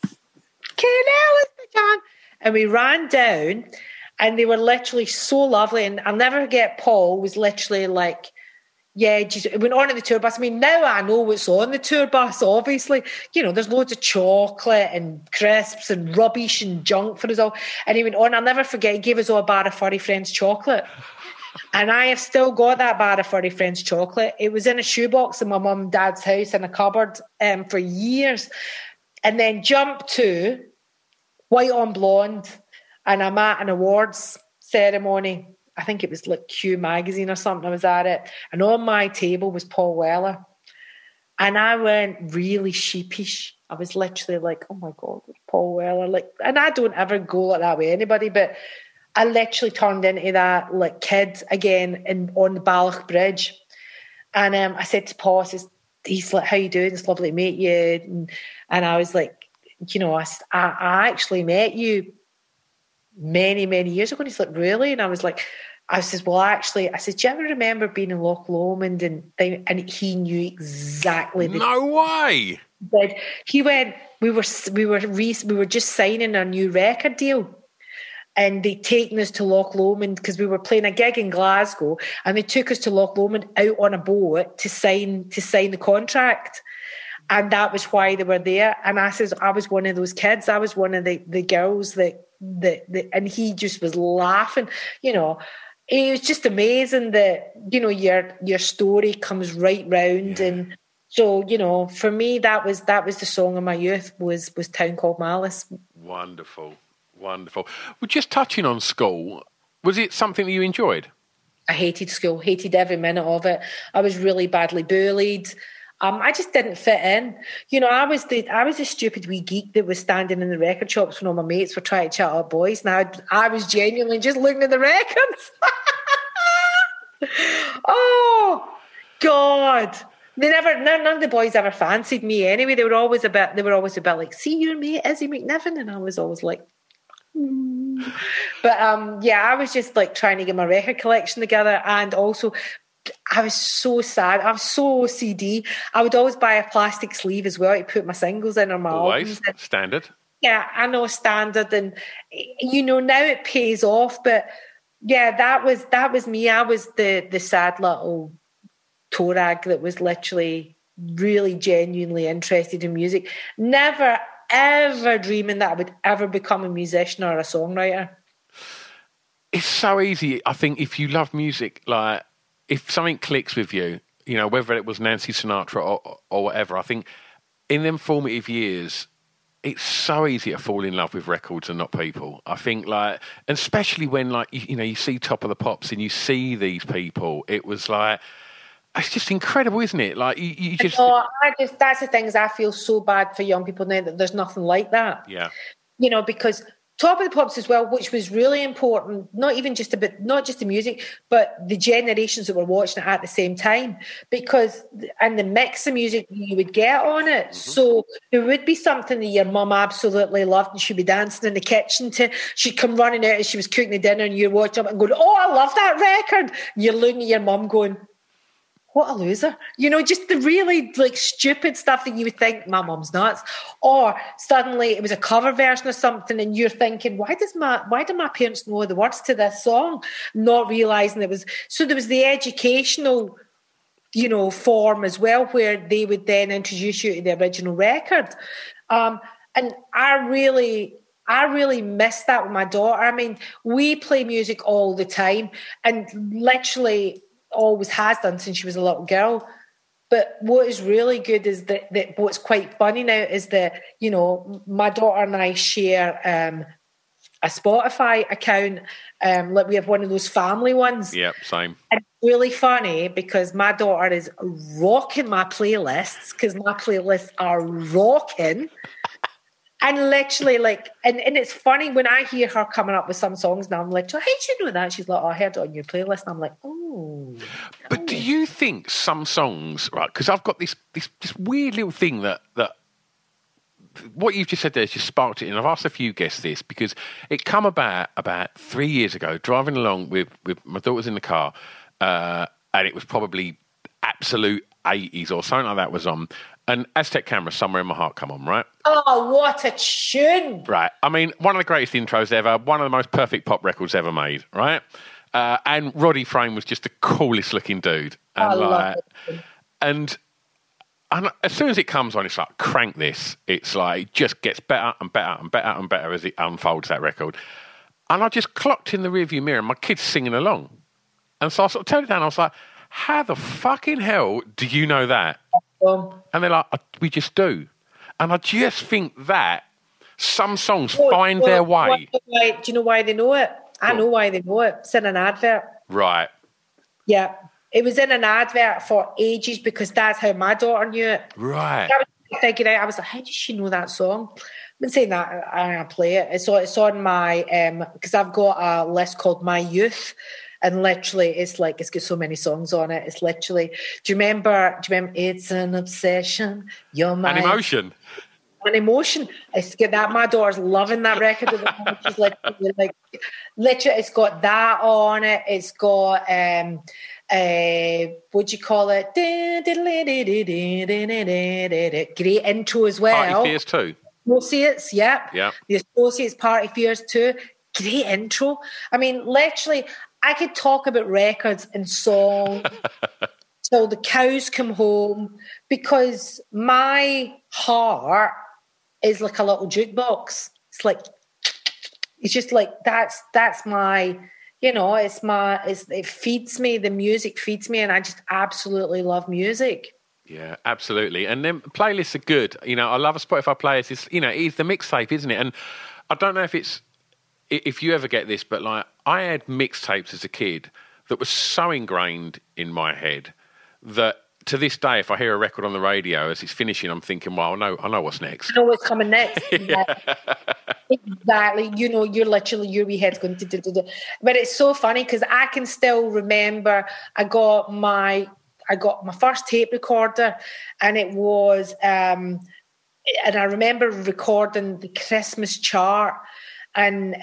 it's the Jam. And we ran down, and they were literally so lovely. And I'll never forget, Paul was literally like, yeah, just went on to the tour bus. I mean, now I know what's on the tour bus, obviously. You know, there's loads of chocolate and crisps and rubbish and junk for us all. And he went on, I'll never forget, he gave us all a bar of Furry Friends chocolate. And I have still got that bar of Furry Friends chocolate. It was in a shoebox in my mum and dad's house in a cupboard for years. And then jump to White on Blonde, and I'm at an awards ceremony. I think it was like Q Magazine or something. I was at it. And on my table was Paul Weller. And I went really sheepish. I was literally like, oh my God, Paul Weller. Like, and I don't ever go like that with anybody, but I literally turned into that like kid again on the Balloch Bridge. And I said to Paul, he's like, how you doing? It's lovely to meet you. And I was like, you know, I actually met you many, many years ago. And he's like, really? And I said, well, actually, I said, do you ever remember being in Loch Lomond? And he knew exactly. No way. He went, we were just signing a new record deal. And they'd taken us to Loch Lomond because we were playing a gig in Glasgow, and they took us to Loch Lomond out on a boat to sign the contract. And that was why they were there. And I says, I was one of those kids. I was one of the girls that and he just was laughing. You know, it was just amazing that, you know, your story comes right round. Yeah. And so, you know, for me, that was the song of my youth was Town Called Malice. Wonderful. Well, just touching on school, was it something that you enjoyed? I hated school, hated every minute of it. I was really badly bullied. I just didn't fit in. You know, I was the stupid wee geek that was standing in the record shops when all my mates were trying to chat up boys. Now I was genuinely just looking at the records. Oh God. None of the boys ever fancied me anyway. They were always a bit like, see your mate, Izzy McNiven, and I was always like, But I was just like trying to get my record collection together, and also I was so sad. I was so OCD. I would always buy a plastic sleeve as well to put my singles in or my always albums. Standard. Yeah, I know, standard, and you know now it pays off. But yeah, that was me. I was the sad little toe rag that was literally really genuinely interested in music. Never ever dreaming that I would ever become a musician or a songwriter. It's so easy. I think if you love music, like if something clicks with you, you know, whether it was Nancy Sinatra or whatever, I think in them formative years, it's so easy to fall in love with records and not people. I think, like, and especially when, like, you know, you see Top of the Pops and you see these people, it was like, it's just incredible, isn't it? Like, you just... No, that's the thing, is I feel so bad for young people now that there's nothing like that. Yeah. You know, because Top of the Pops as well, which was really important, not just the music, but the generations that were watching it at the same time, and the mix of music you would get on it. Mm-hmm. So there would be something that your mum absolutely loved and she'd be dancing in the kitchen to. She'd come running out as she was cooking the dinner and you'd watch it and going, oh, I love that record. And you're looking at your mum going, what a loser. You know, just the really like stupid stuff that you would think, my mum's nuts. Or suddenly it was a cover version of something and you're thinking, why do my parents know the words to this song? Not realising it was... So there was the educational, you know, form as well, where they would then introduce you to the original record. And I really miss that with my daughter. I mean, we play music all the time and literally... always has done since she was a little girl. But what is really good is that what's quite funny now is that, you know, my daughter and I share a Spotify account. Like we have one of those family ones. Yep, same. And it's really funny because my daughter is rocking my playlists because my playlists are rocking. And literally, like, and it's funny when I hear her coming up with some songs now, I'm like, how did you know that? She's like, oh, I heard it on your playlist. And I'm like, oh. But do you think some songs, right, because I've got this weird little thing that what you've just said there has just sparked it, and I've asked a few guests this, because it come about 3 years ago, driving along with my daughters in the car, and it was probably absolute 80s or something like that was on. And Aztec Camera, Somewhere in My Heart, come on, right? Oh, what a tune! Right. I mean, one of the greatest intros ever, one of the most perfect pop records ever made, right? And Roddy Frame was just the coolest looking dude. And I love it. And as soon as it comes on, it's like, crank this. It's like, it just gets better and better and better and better as it unfolds, that record. And I just clocked in the rearview mirror and my kid's singing along. And so I sort of turned it down. I was like, how the fucking hell do you know that? And they're like, we just do. And I just think that some songs find their way. Do you know why they know it? I know why they know it. It's in an advert. Right. Yeah. It was in an advert for ages because that's how my daughter knew it. Right. I was figuring out, I was like, how does she know that song? I've been saying that, I'm going to play it. It's on my, because I've got a list called My Youth. And literally, it's like, it's got so many songs on it. It's literally, do you remember, it's an obsession, you're my... An emotion. An emotion. It's got that, my daughter's loving that record. She's literally, it's got that on it. It's got, what do you call it? Great intro as well. Party Fears 2. Associates, yep. Yeah. The Associates, Party Fears 2. Great intro. I mean, literally... I could talk about records and songs till the cows come home because my heart is like a little jukebox. It's like, it's just like, that's my, you know, it feeds me, the music feeds me, and I just absolutely love music. Yeah, absolutely. And then playlists are good. You know, I love a Spotify playlist. It's, you know, it's the mixtape, isn't it? And I don't know if you ever get this, but like I had mixtapes as a kid that was so ingrained in my head that to this day, if I hear a record on the radio as it's finishing, I'm thinking, well, I know what's next. I know what's coming next. Exactly. You know, your wee head's going to. But it's so funny because I can still remember I got my first tape recorder, and it was, and I remember recording the Christmas chart, and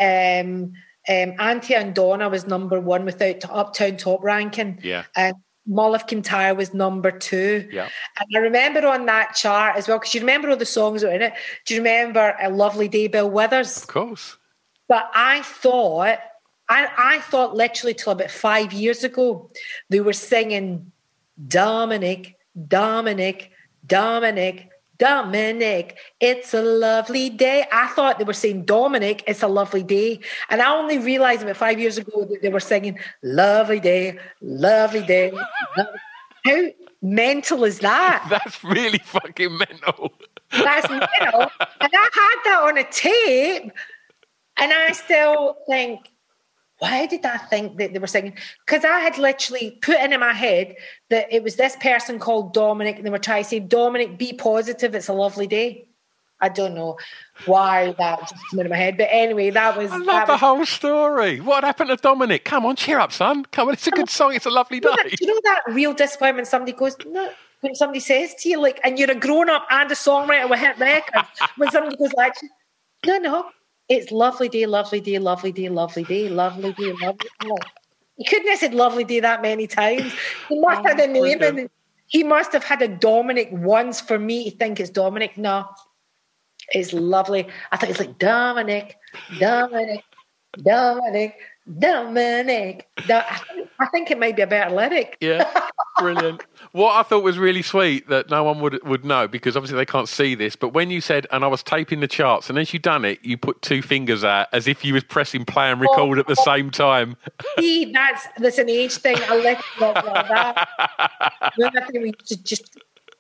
Auntie and Donna was number 1 without Uptown Top ranking. Yeah. And Mull of Kintyre was number 2. Yeah. And I remember on that chart as well, because you remember all the songs that were in it. Do you remember A Lovely Day, Bill Withers? Of course. But I thought literally till about 5 years ago, they were singing Dominic, Dominic, Dominic, Dominic, it's a lovely day. I thought they were saying Dominic, it's a lovely day. And I only realised about 5 years ago that they were singing lovely day, lovely day. How mental is that? That's really fucking mental. That's mental. And I had that on a tape, and I still think, why did I think that they were singing? Because I had literally put in my head that it was this person called Dominic, and they were trying to say, Dominic, be positive, it's a lovely day. I don't know why that just came into my head. But anyway, that was... I love the whole story. What happened to Dominic? Come on, cheer up, son. Come on, it's a good song. It's a lovely day. Do you know that real disappointment somebody goes, no, when somebody says to you, like, and you're a grown-up and a songwriter with hit records, when somebody goes like, no, it's lovely day, lovely day, lovely day, lovely day, lovely day, lovely day. You couldn't have said lovely day that many times. He must have had a name, and he must have had a Dominic once for me to think it's Dominic. No, it's lovely. I thought it's like Dominic, Dominic, Dominic, Dominic. I think it might be a better lyric. Yeah, brilliant. What I thought was really sweet that no one would know, because obviously they can't see this, but when you said, and I was taping the charts, and as you done it, you put 2 fingers out as if you was pressing play and record at the same time. See, that's an age thing. I let it like that. I think we should just...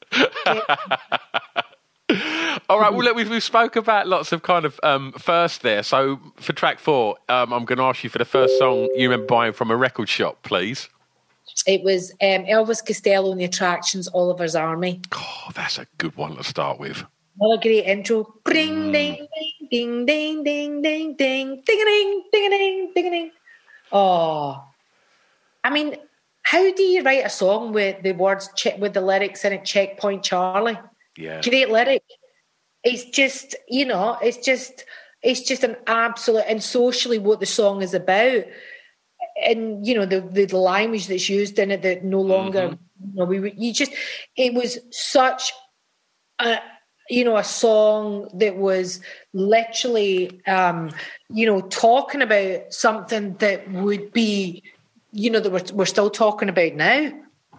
All right, well, look, we've spoke about lots of kind of first there. So for track 4, I'm going to ask you for the first song you remember buying from a record shop, please. It was Elvis Costello and the Attractions, Oliver's Army. Oh, that's a good one to start with. What a great intro. Ding, ding, ding, ding, ding, ding, ding, ding, ding, ding, ding, ding. Oh, I mean, how do you write a song with the words, with the lyrics in it, Checkpoint Charlie? Yeah. Great lyric. It's just, you know, it's just an absolute, and socially what the song is about. And, you know, the language that's used in it that no longer, it was such a song that was literally, talking about something that would be, that we're still talking about now.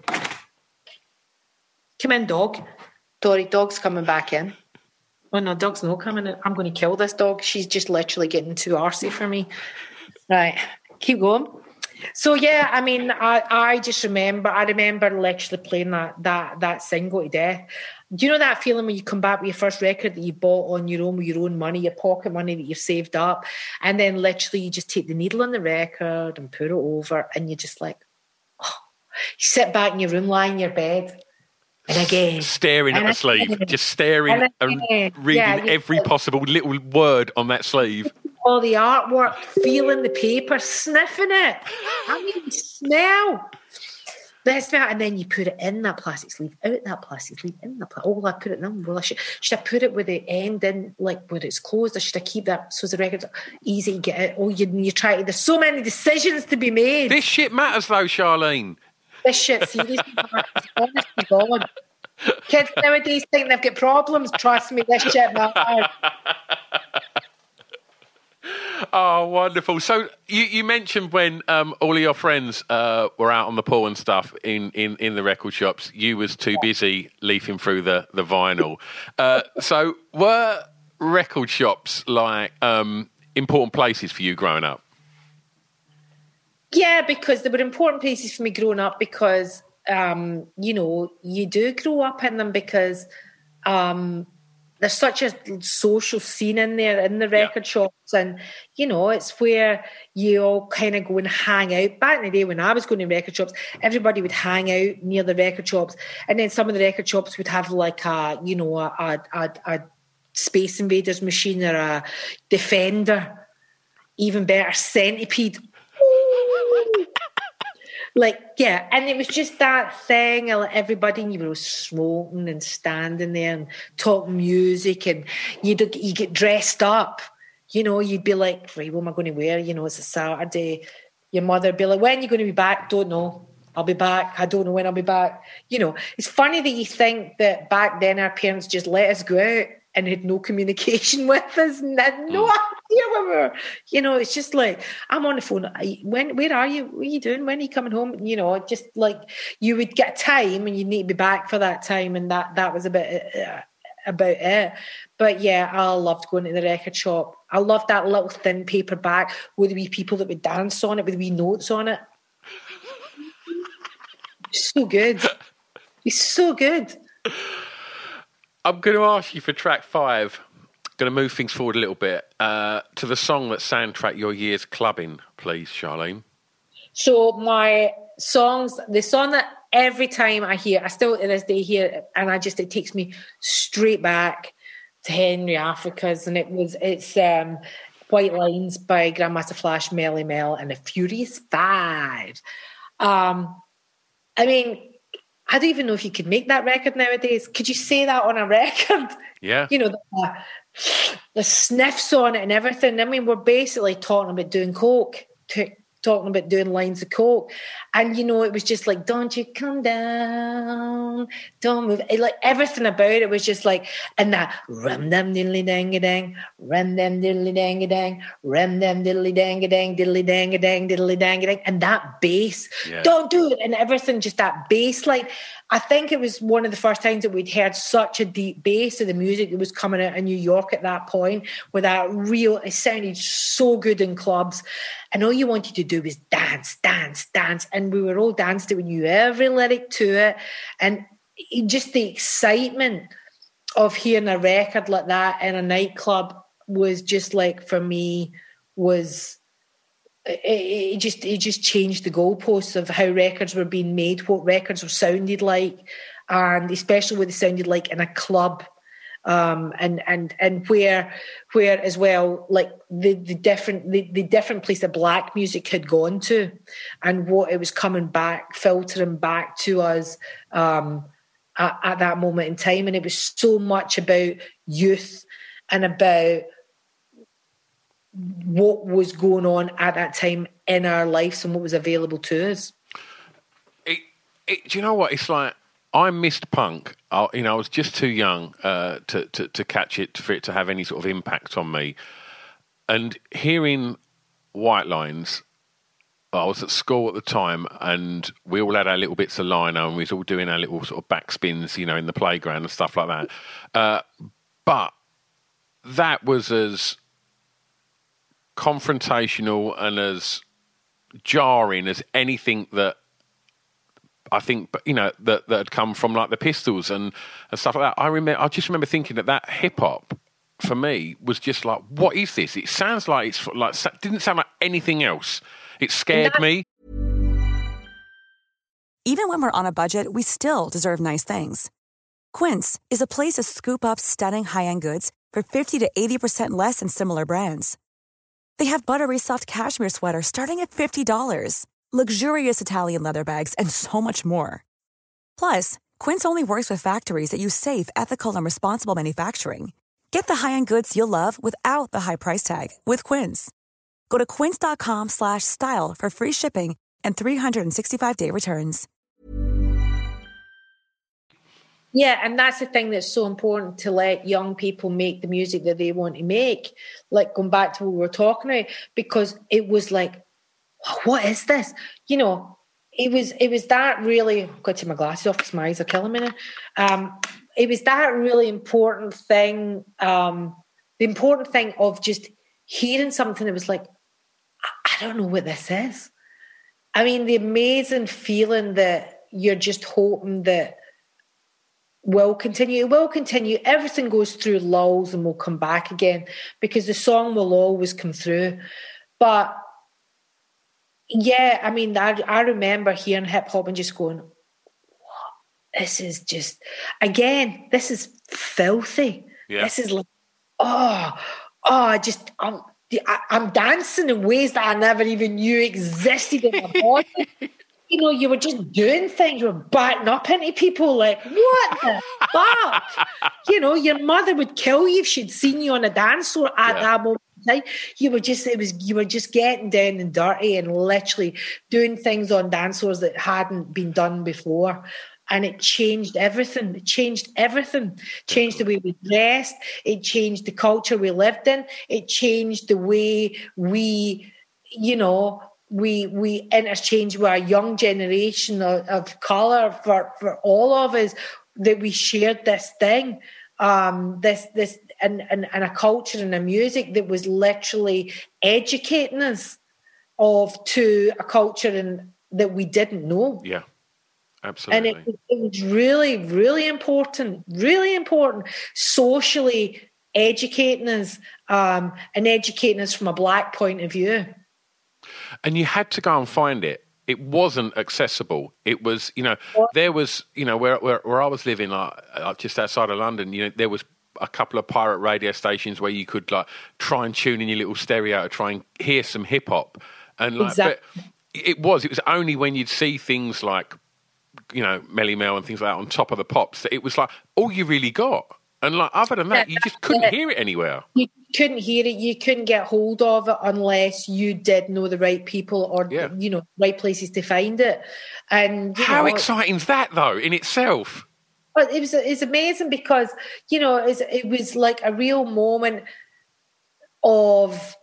Come in, dog. Dory, dog's coming back in. Oh, no, dog's not coming in. I'm going to kill this dog. She's just literally getting too arsey for me. Right, keep going. So, yeah, I mean, I remember literally playing that single to death. Do you know that feeling when you come back with your first record that you bought on your own with your own money, your pocket money that you've saved up, and then literally you just take the needle on the record and put it over, and you're just like, oh. You sit back in your room, lie in your bed, and again. Staring at the sleeve, just staring and reading every possible little word on that sleeve. All the artwork, feeling the paper, sniffing it. I mean, smell. The smell, and then you put it in that plastic sleeve, out that plastic sleeve, in the plastic. Oh, I put it in. Well, should I put it with the end in, like where it's closed, or should I keep that so the record's easy to get it? Oh, you try to. There's so many decisions to be made. This shit matters, though, Charlene. This shit seriously matters. Honest to God. Kids nowadays think they've got problems. Trust me, this shit matters. Oh, wonderful. So you mentioned when all of your friends were out on the pool and stuff in the record shops, you was too busy leafing through the vinyl. So were record shops like important places for you growing up? Yeah, because they were important places for me growing up because, you do grow up in them because there's such a social scene in there in the record shops, and you know, it's where you all kind of go and hang out. Back in the day when I was going to record shops, everybody would hang out near the record shops, and then some of the record shops would have like a Space Invaders machine or a Defender, even better, Centipede. Like, yeah, and it was just that thing, everybody, you were smoking and standing there and talking music, and you get dressed up, you know, you'd be like, right, what am I going to wear? You know, it's a Saturday. Your mother would be like, when are you going to be back? Don't know. I'll be back. I don't know when I'll be back. You know, it's funny that you think that back then our parents just let us go out and had no communication with us and had no idea where we were. You know, it's just like, I'm on the phone. Where are you? What are you doing? When are you coming home? You know, just like you would get time and you need to be back for that time. And that was about it. But yeah, I loved going to the record shop. I loved that little thin paperback with the wee people that would dance on it with wee notes on it. So good. It's so good. I'm going to ask you for track 5. Going to move things forward a little bit to the song that soundtracked your year's clubbing, please, Charlene. So my songs, the song that every time I hear, I still to this day hear it, and it takes me straight back to Henry Africa's, and it's White Lines by Grandmaster Flash, Melly Mel, and the Furious Five. I mean, I don't even know if you could make that record nowadays. Could you say that on a record? Yeah. You know, the sniffs on it and everything. I mean, we're basically talking about doing coke, talking about doing lines of coke. And, you know, it was just like, don't you come down, don't move. Like, everything about it was just like, and that rum-dum diddly-dang-a-dang, rum-dum diddly-dang-a-dang, rum-dum diddly-dang-a-dang, diddly-dang-a-dang, diddly-dang-a-dang. And that bass, don't do it. And everything, just that bass line. I think it was one of the first times that we'd heard such a deep bass of the music that was coming out of New York at that point, with that it sounded so good in clubs. And all you wanted to do was dance, dance, dance. And we were all dancing. We knew every lyric to it. And just the excitement of hearing a record like that in a nightclub was just like, for me, was... It just changed the goalposts of how records were being made, what records were sounded like, and especially what they sounded like in a club, and where as well, like the different place that black music had gone to, and what it was coming back, filtering back to us at that moment in time. And it was so much about youth and about what was going on at that time in our lives and what was available to us. Do you know what? It's like, I missed punk. I was just too young to catch it, for it to have any sort of impact on me. And hearing White Lines, I was at school at the time, and we all had our little bits of lino, and we was all doing our little sort of backspins, you know, in the playground and stuff like that. But that was as confrontational and as jarring as anything that I think, you know, that had come from like the Pistols and stuff like that. I just remember thinking that hip hop for me was just like, what is this? It sounds like it's like, didn't sound like anything else. It scared me. Even when we're on a budget, we still deserve nice things. Quince is a place to scoop up stunning high-end goods for 50 to 80% less than similar brands. They have buttery soft cashmere sweaters starting at $50, luxurious Italian leather bags, and so much more. Plus, Quince only works with factories that use safe, ethical, and responsible manufacturing. Get the high-end goods you'll love without the high price tag with Quince. Go to quince.com/style for free shipping and 365-day returns. Yeah, and that's the thing that's so important, to let young people make the music that they want to make. Like, going back to what we were talking about, because it was like, what is this? You know, it was that really... I've got to take my glasses off because my eyes are killing me now. It was that really important thing, the important thing of just hearing something that was like, I don't know what this is. I mean, the amazing feeling that you're just hoping that will continue. It will continue. Everything goes through lulls and will come back again because the song will always come through. But yeah, I mean, I remember hearing hip hop and just going, what? This is just, again, this is filthy. Yeah. This is like, I'm dancing in ways that I never even knew existed in my body. You know, you were just doing things, you were batting up into people like, what the fuck? You know, your mother would kill you if she'd seen you on a dance floor at that moment in time. You were just getting down and dirty and literally doing things on dance floors that hadn't been done before. And it changed everything. It changed everything. Changed the way we dressed. It changed the culture we lived in. It changed the way we, you know, we interchange with our young generation of colour for all of us, that we shared this thing, this and a culture and a music that was literally educating us to a culture that we didn't know. Yeah, absolutely. And it was really, really important, socially educating us and educating us from a black point of view. And you had to go and find it. It wasn't accessible. It was, you know, there was, you know, where I was living, just outside of London, you know, there was a couple of pirate radio stations where you could like try and tune in your little stereo to try and hear some hip hop. And like, exactly. But it was only when you'd see things like, you know, Melly Mel and things like that on Top of the Pops that it was like all you really got. And like other than that, you just couldn't hear it anywhere. You couldn't hear it. You couldn't get hold of it unless you did know the right people or you know, right places to find it. And how exciting is that though in itself? But it's amazing because, you know, it was like a real moment of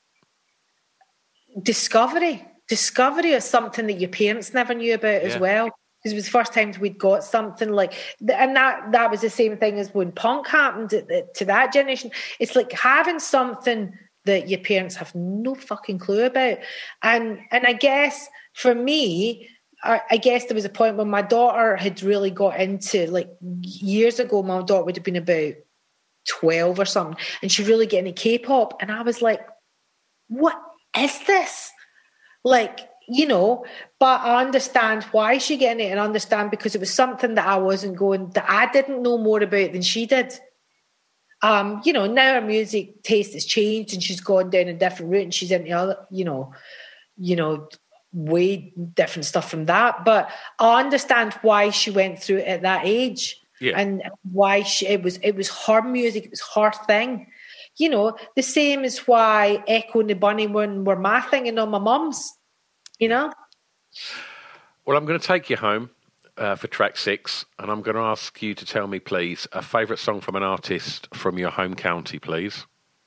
discovery of something that your parents never knew about as well. Because it was the first time we'd got something like, and that was the same thing as when punk happened to that generation. It's like having something that your parents have no fucking clue about. And I guess for me, I guess there was a point when my daughter had really got into, like years ago, my daughter would have been about 12 or something, and she really get into K-pop. And I was like, what is this? Like, you know, but I understand why she getting it and understand because it was something that I didn't know more about than she did. You know, now her music taste has changed and she's gone down a different route and she's into other, you know, way different stuff from that. But I understand why she went through it at that age and why it was her music, it was her thing. You know, the same as why Echo and the Bunnymen were my thing and not my mum's. You know? Well, I'm going to take you home for track 6, and I'm going to ask you to tell me, please, a favourite song from an artist from your home county, please.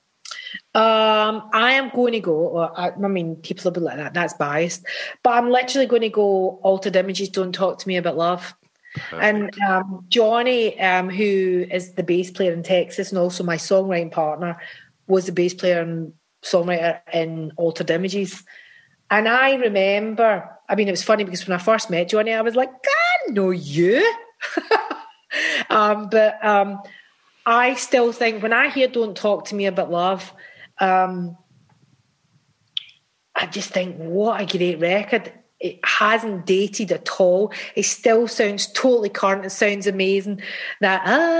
I am going to go, I mean, people will be like that, that's biased, but I'm literally going to go Altered Images, Don't Talk to Me About Love. Perfect. And Johnny, who is the bass player in Texas and also my songwriting partner, was the bass player and songwriter in Altered Images. And I remember, I mean, it was funny because when I first met Johnny, I was like, I know you. But I still think when I hear Don't Talk to Me About Love, I just think, what a great record. It hasn't dated at all. It still sounds totally current. It sounds amazing. That,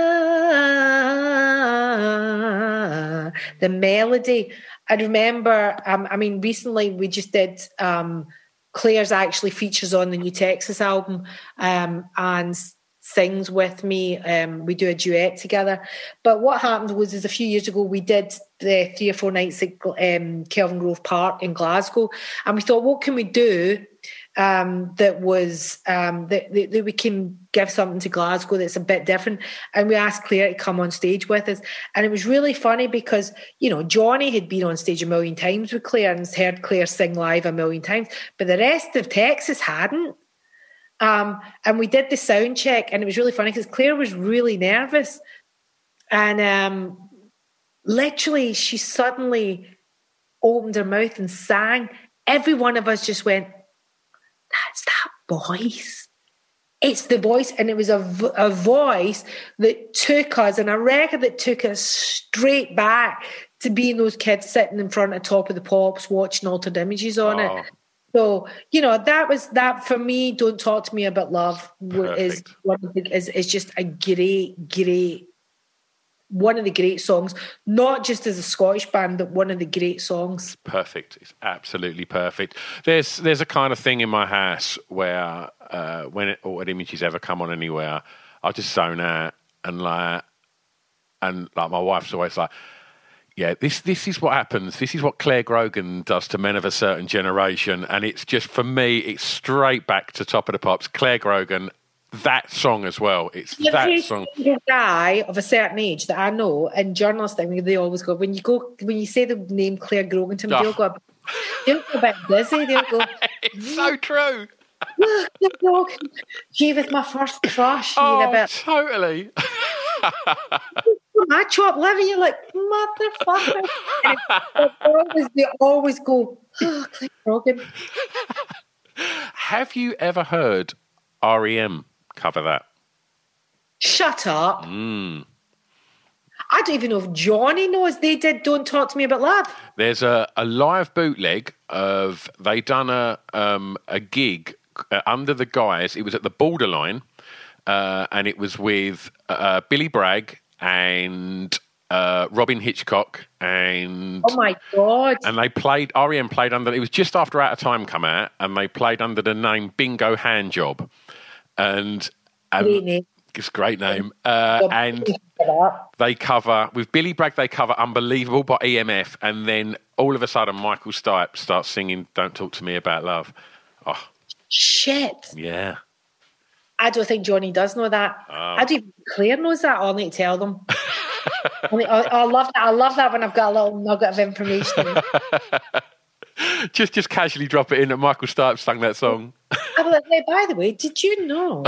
the melody. I remember, I mean, recently we just did, Claire's actually features on the new Texas album and sings with me. We do a duet together. But what happened was a few years ago, we did the 3 or 4 nights at Kelvin Grove Park in Glasgow. And we thought, what can we do that we can give something to Glasgow that's a bit different? And we asked Claire to come on stage with us. And it was really funny because, you know, Johnny had been on stage a million times with Claire and heard Claire sing live a million times, but the rest of Texas hadn't. And we did the sound check, and it was really funny because Claire was really nervous. And literally, she suddenly opened her mouth and sang. Every one of us just went, that's that voice. It's the voice, and it was a voice that took us, and a record that took us straight back to being those kids sitting in front of Top of the Pops watching Altered Images on it. So, that was that for me. Don't Talk to Me About Love is just a great, one of the great songs, not just as a Scottish band, but one of the great songs. Perfect. It's absolutely perfect. There's a kind of thing in my house where when Altered Images ever come on anywhere, I just zone out and my wife's always like, yeah, this is what happens. This is what Claire Grogan does to men of a certain generation. And it's just, for me, it's straight back to Top of the Pops. Claire Grogan, that song as well. It's that song. A guy of a certain age that I know, and journalists, they always go, when you say the name Claire Grogan to me, they'll go a bit dizzy. They'll go, it's so true. She was my first crush. Totally. My chopped liver, you're like, motherfucker. They always go, oh, Claire Grogan. Have you ever heard REM cover that? Shut up. I don't even know if Johnny knows they did Don't Talk to Me About Love. There's a live bootleg of, they done a gig under the guise, it was at the Borderline, and it was with Billy Bragg and Robin Hitchcock and... Oh my God. And REM played under, it was just after Out of Time come out, and they played under the name Bingo Handjob. And great name. It's a great name. And they cover, with Billy Bragg, they cover Unbelievable by EMF, and then all of a sudden Michael Stipe starts singing Don't Talk to Me About Love. Oh. Shit. Yeah. I don't think Johnny does know that. I don't even Claire knows that. I'll need to tell them. I love that. I love that when I've got a little nugget of information. just casually drop it in that Michael Stipe sang that song. I'm like, hey, by the way, did you know?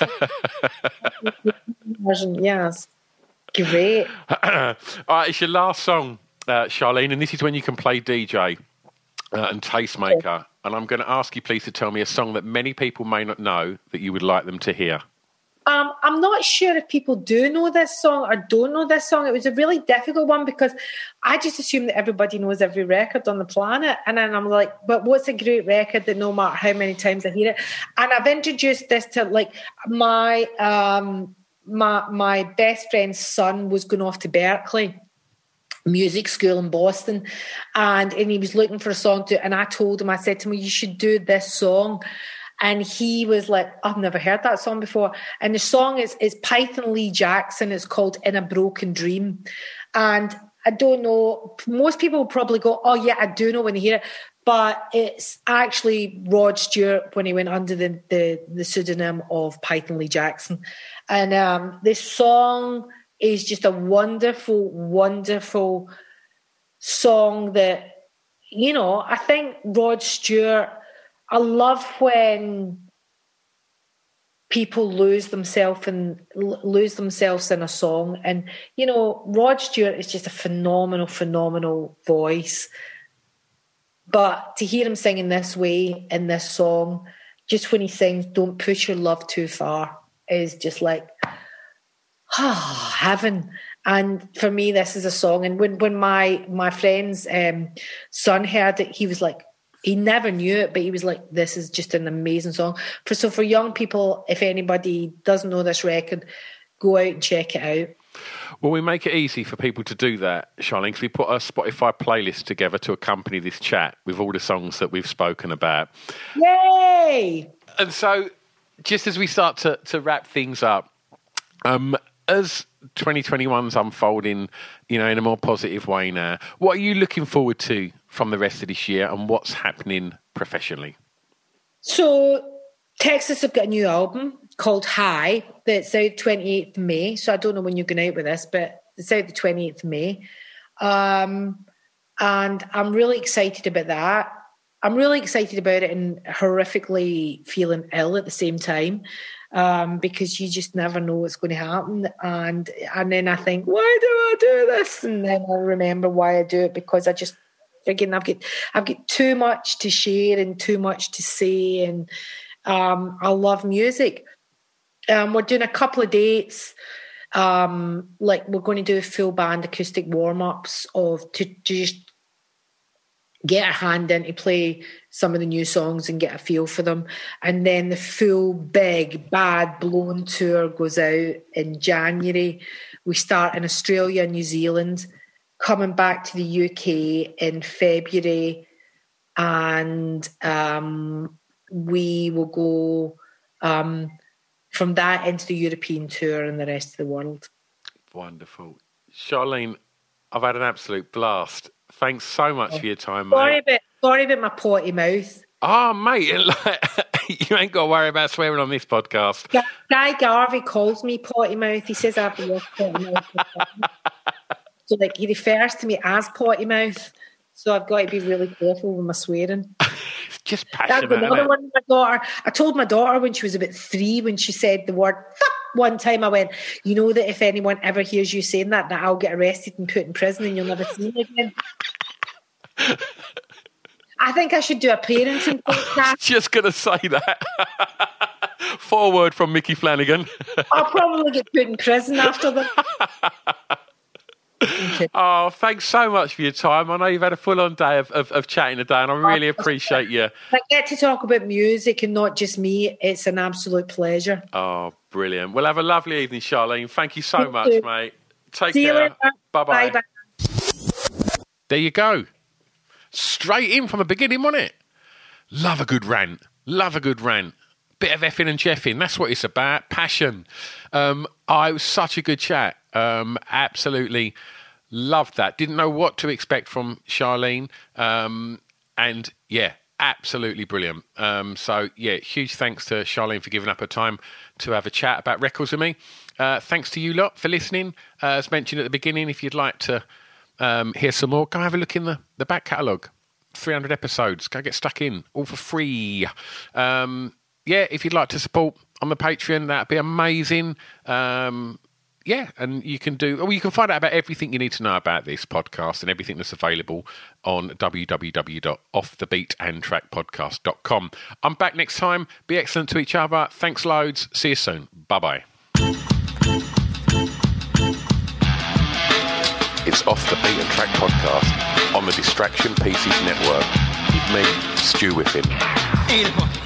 Yes. Great. All right, it's your last song, Charlene, and this is when you can play DJ and tastemaker. And I'm going to ask you, please, to tell me a song that many people may not know that you would like them to hear. I'm not sure if people do know this song or don't know this song. It was a really difficult one because I just assume that everybody knows every record on the planet. And then I'm like, but what's a great record that no matter how many times I hear it? And I've introduced this to like my best friend's son was going off to Berkeley music school in Boston, and he was looking for a song to, and I told him, I said to him, you should do this song. And he was like, I've never heard that song before. And the song is Python Lee Jackson. It's called In a Broken Dream. And I don't know, most people will probably go, oh yeah, I do know when they hear it. But it's actually Rod Stewart when he went under the pseudonym of Python Lee Jackson. And this song is just a wonderful, wonderful song that, I think Rod Stewart, I love when people lose themselves in a song. And, Rod Stewart is just a phenomenal, phenomenal voice. But to hear him singing this way in this song, just when he sings Don't Push Your Love Too Far, is just like, heaven. And for me, this is a song. And when my friend's son heard it, he was like, he never knew it, but he was like, this is just an amazing song. For young people, if anybody doesn't know this record, go out and check it out. Well, we make it easy for people to do that, Charlene, because we put a Spotify playlist together to accompany this chat with all the songs that we've spoken about. Yay! And so, just as we start to wrap things up, as 2021's unfolding, in a more positive way now, what are you looking forward to from the rest of this year, and what's happening professionally? So, Texas have got a new album called High that's out 28th May. So I don't know when you're going out with this, but it's out the 28th May. And I'm really excited about that. I'm really excited about it and horrifically feeling ill at the same time, because you just never know what's going to happen. And then I think, why do I do this? And then I remember why I do it, because I just, again, I've got too much to share and too much to say, and I love music. We're doing a couple of dates. Like we're going to do full band acoustic warm-ups to just get a hand in to play some of the new songs and get a feel for them. And then the full big bad blown tour goes out in January. We start in Australia and New Zealand, coming back to the UK in February, and we will go from that into the European tour and the rest of the world. Wonderful. Charlene, I've had an absolute blast. Thanks so much for your time, mate. Sorry about my potty mouth. Oh, mate, you ain't got to worry about swearing on this podcast. Guy Garvey calls me potty mouth. He says I have the worst potty mouth. So, like, he refers to me as potty mouth. So I've got to be really careful with my swearing. It's just passionate. That's another one with my daughter. I told my daughter when she was about 3, when she said the word fuck one time, I went, you know that if anyone ever hears you saying that I'll get arrested and put in prison and you'll never see me again. I think I should do a parenting podcast. Just going to say that. Forward from Mickey Flanagan. I'll probably get put in prison after that. Okay. Oh, thanks so much for your time. I know you've had a full-on day of chatting today, and I really appreciate you. I get to talk about music and not just me. It's an absolute pleasure. Oh, brilliant. Well, have a lovely evening, Charlene. Thank you so much, mate. Take See care. You later. Bye-bye. Bye-bye. There you go. Straight in from the beginning, wasn't it? Love a good rant. Love a good rant. Bit of effing and jeffing. That's what it's about. Passion. It was such a good chat. Absolutely loved that. Didn't know what to expect from Charlene. And yeah, absolutely brilliant. So yeah, huge thanks to Charlene for giving up her time to have a chat about records with me. Thanks to you lot for listening. As mentioned at the beginning, if you'd like to hear some more, go have a look in the back catalogue. 300 episodes. Go get stuck in. All for free. Yeah, if you'd like to support on the Patreon, that'd be amazing. Yeah, and you can you can find out about everything you need to know about this podcast and everything that's available on www.offthebeatandtrackpodcast.com. I'm back next time. Be excellent to each other. Thanks loads. See you soon. Bye-bye. It's Off the Beat and Track podcast on the Distraction Pieces Network with me, Stu Whiffen.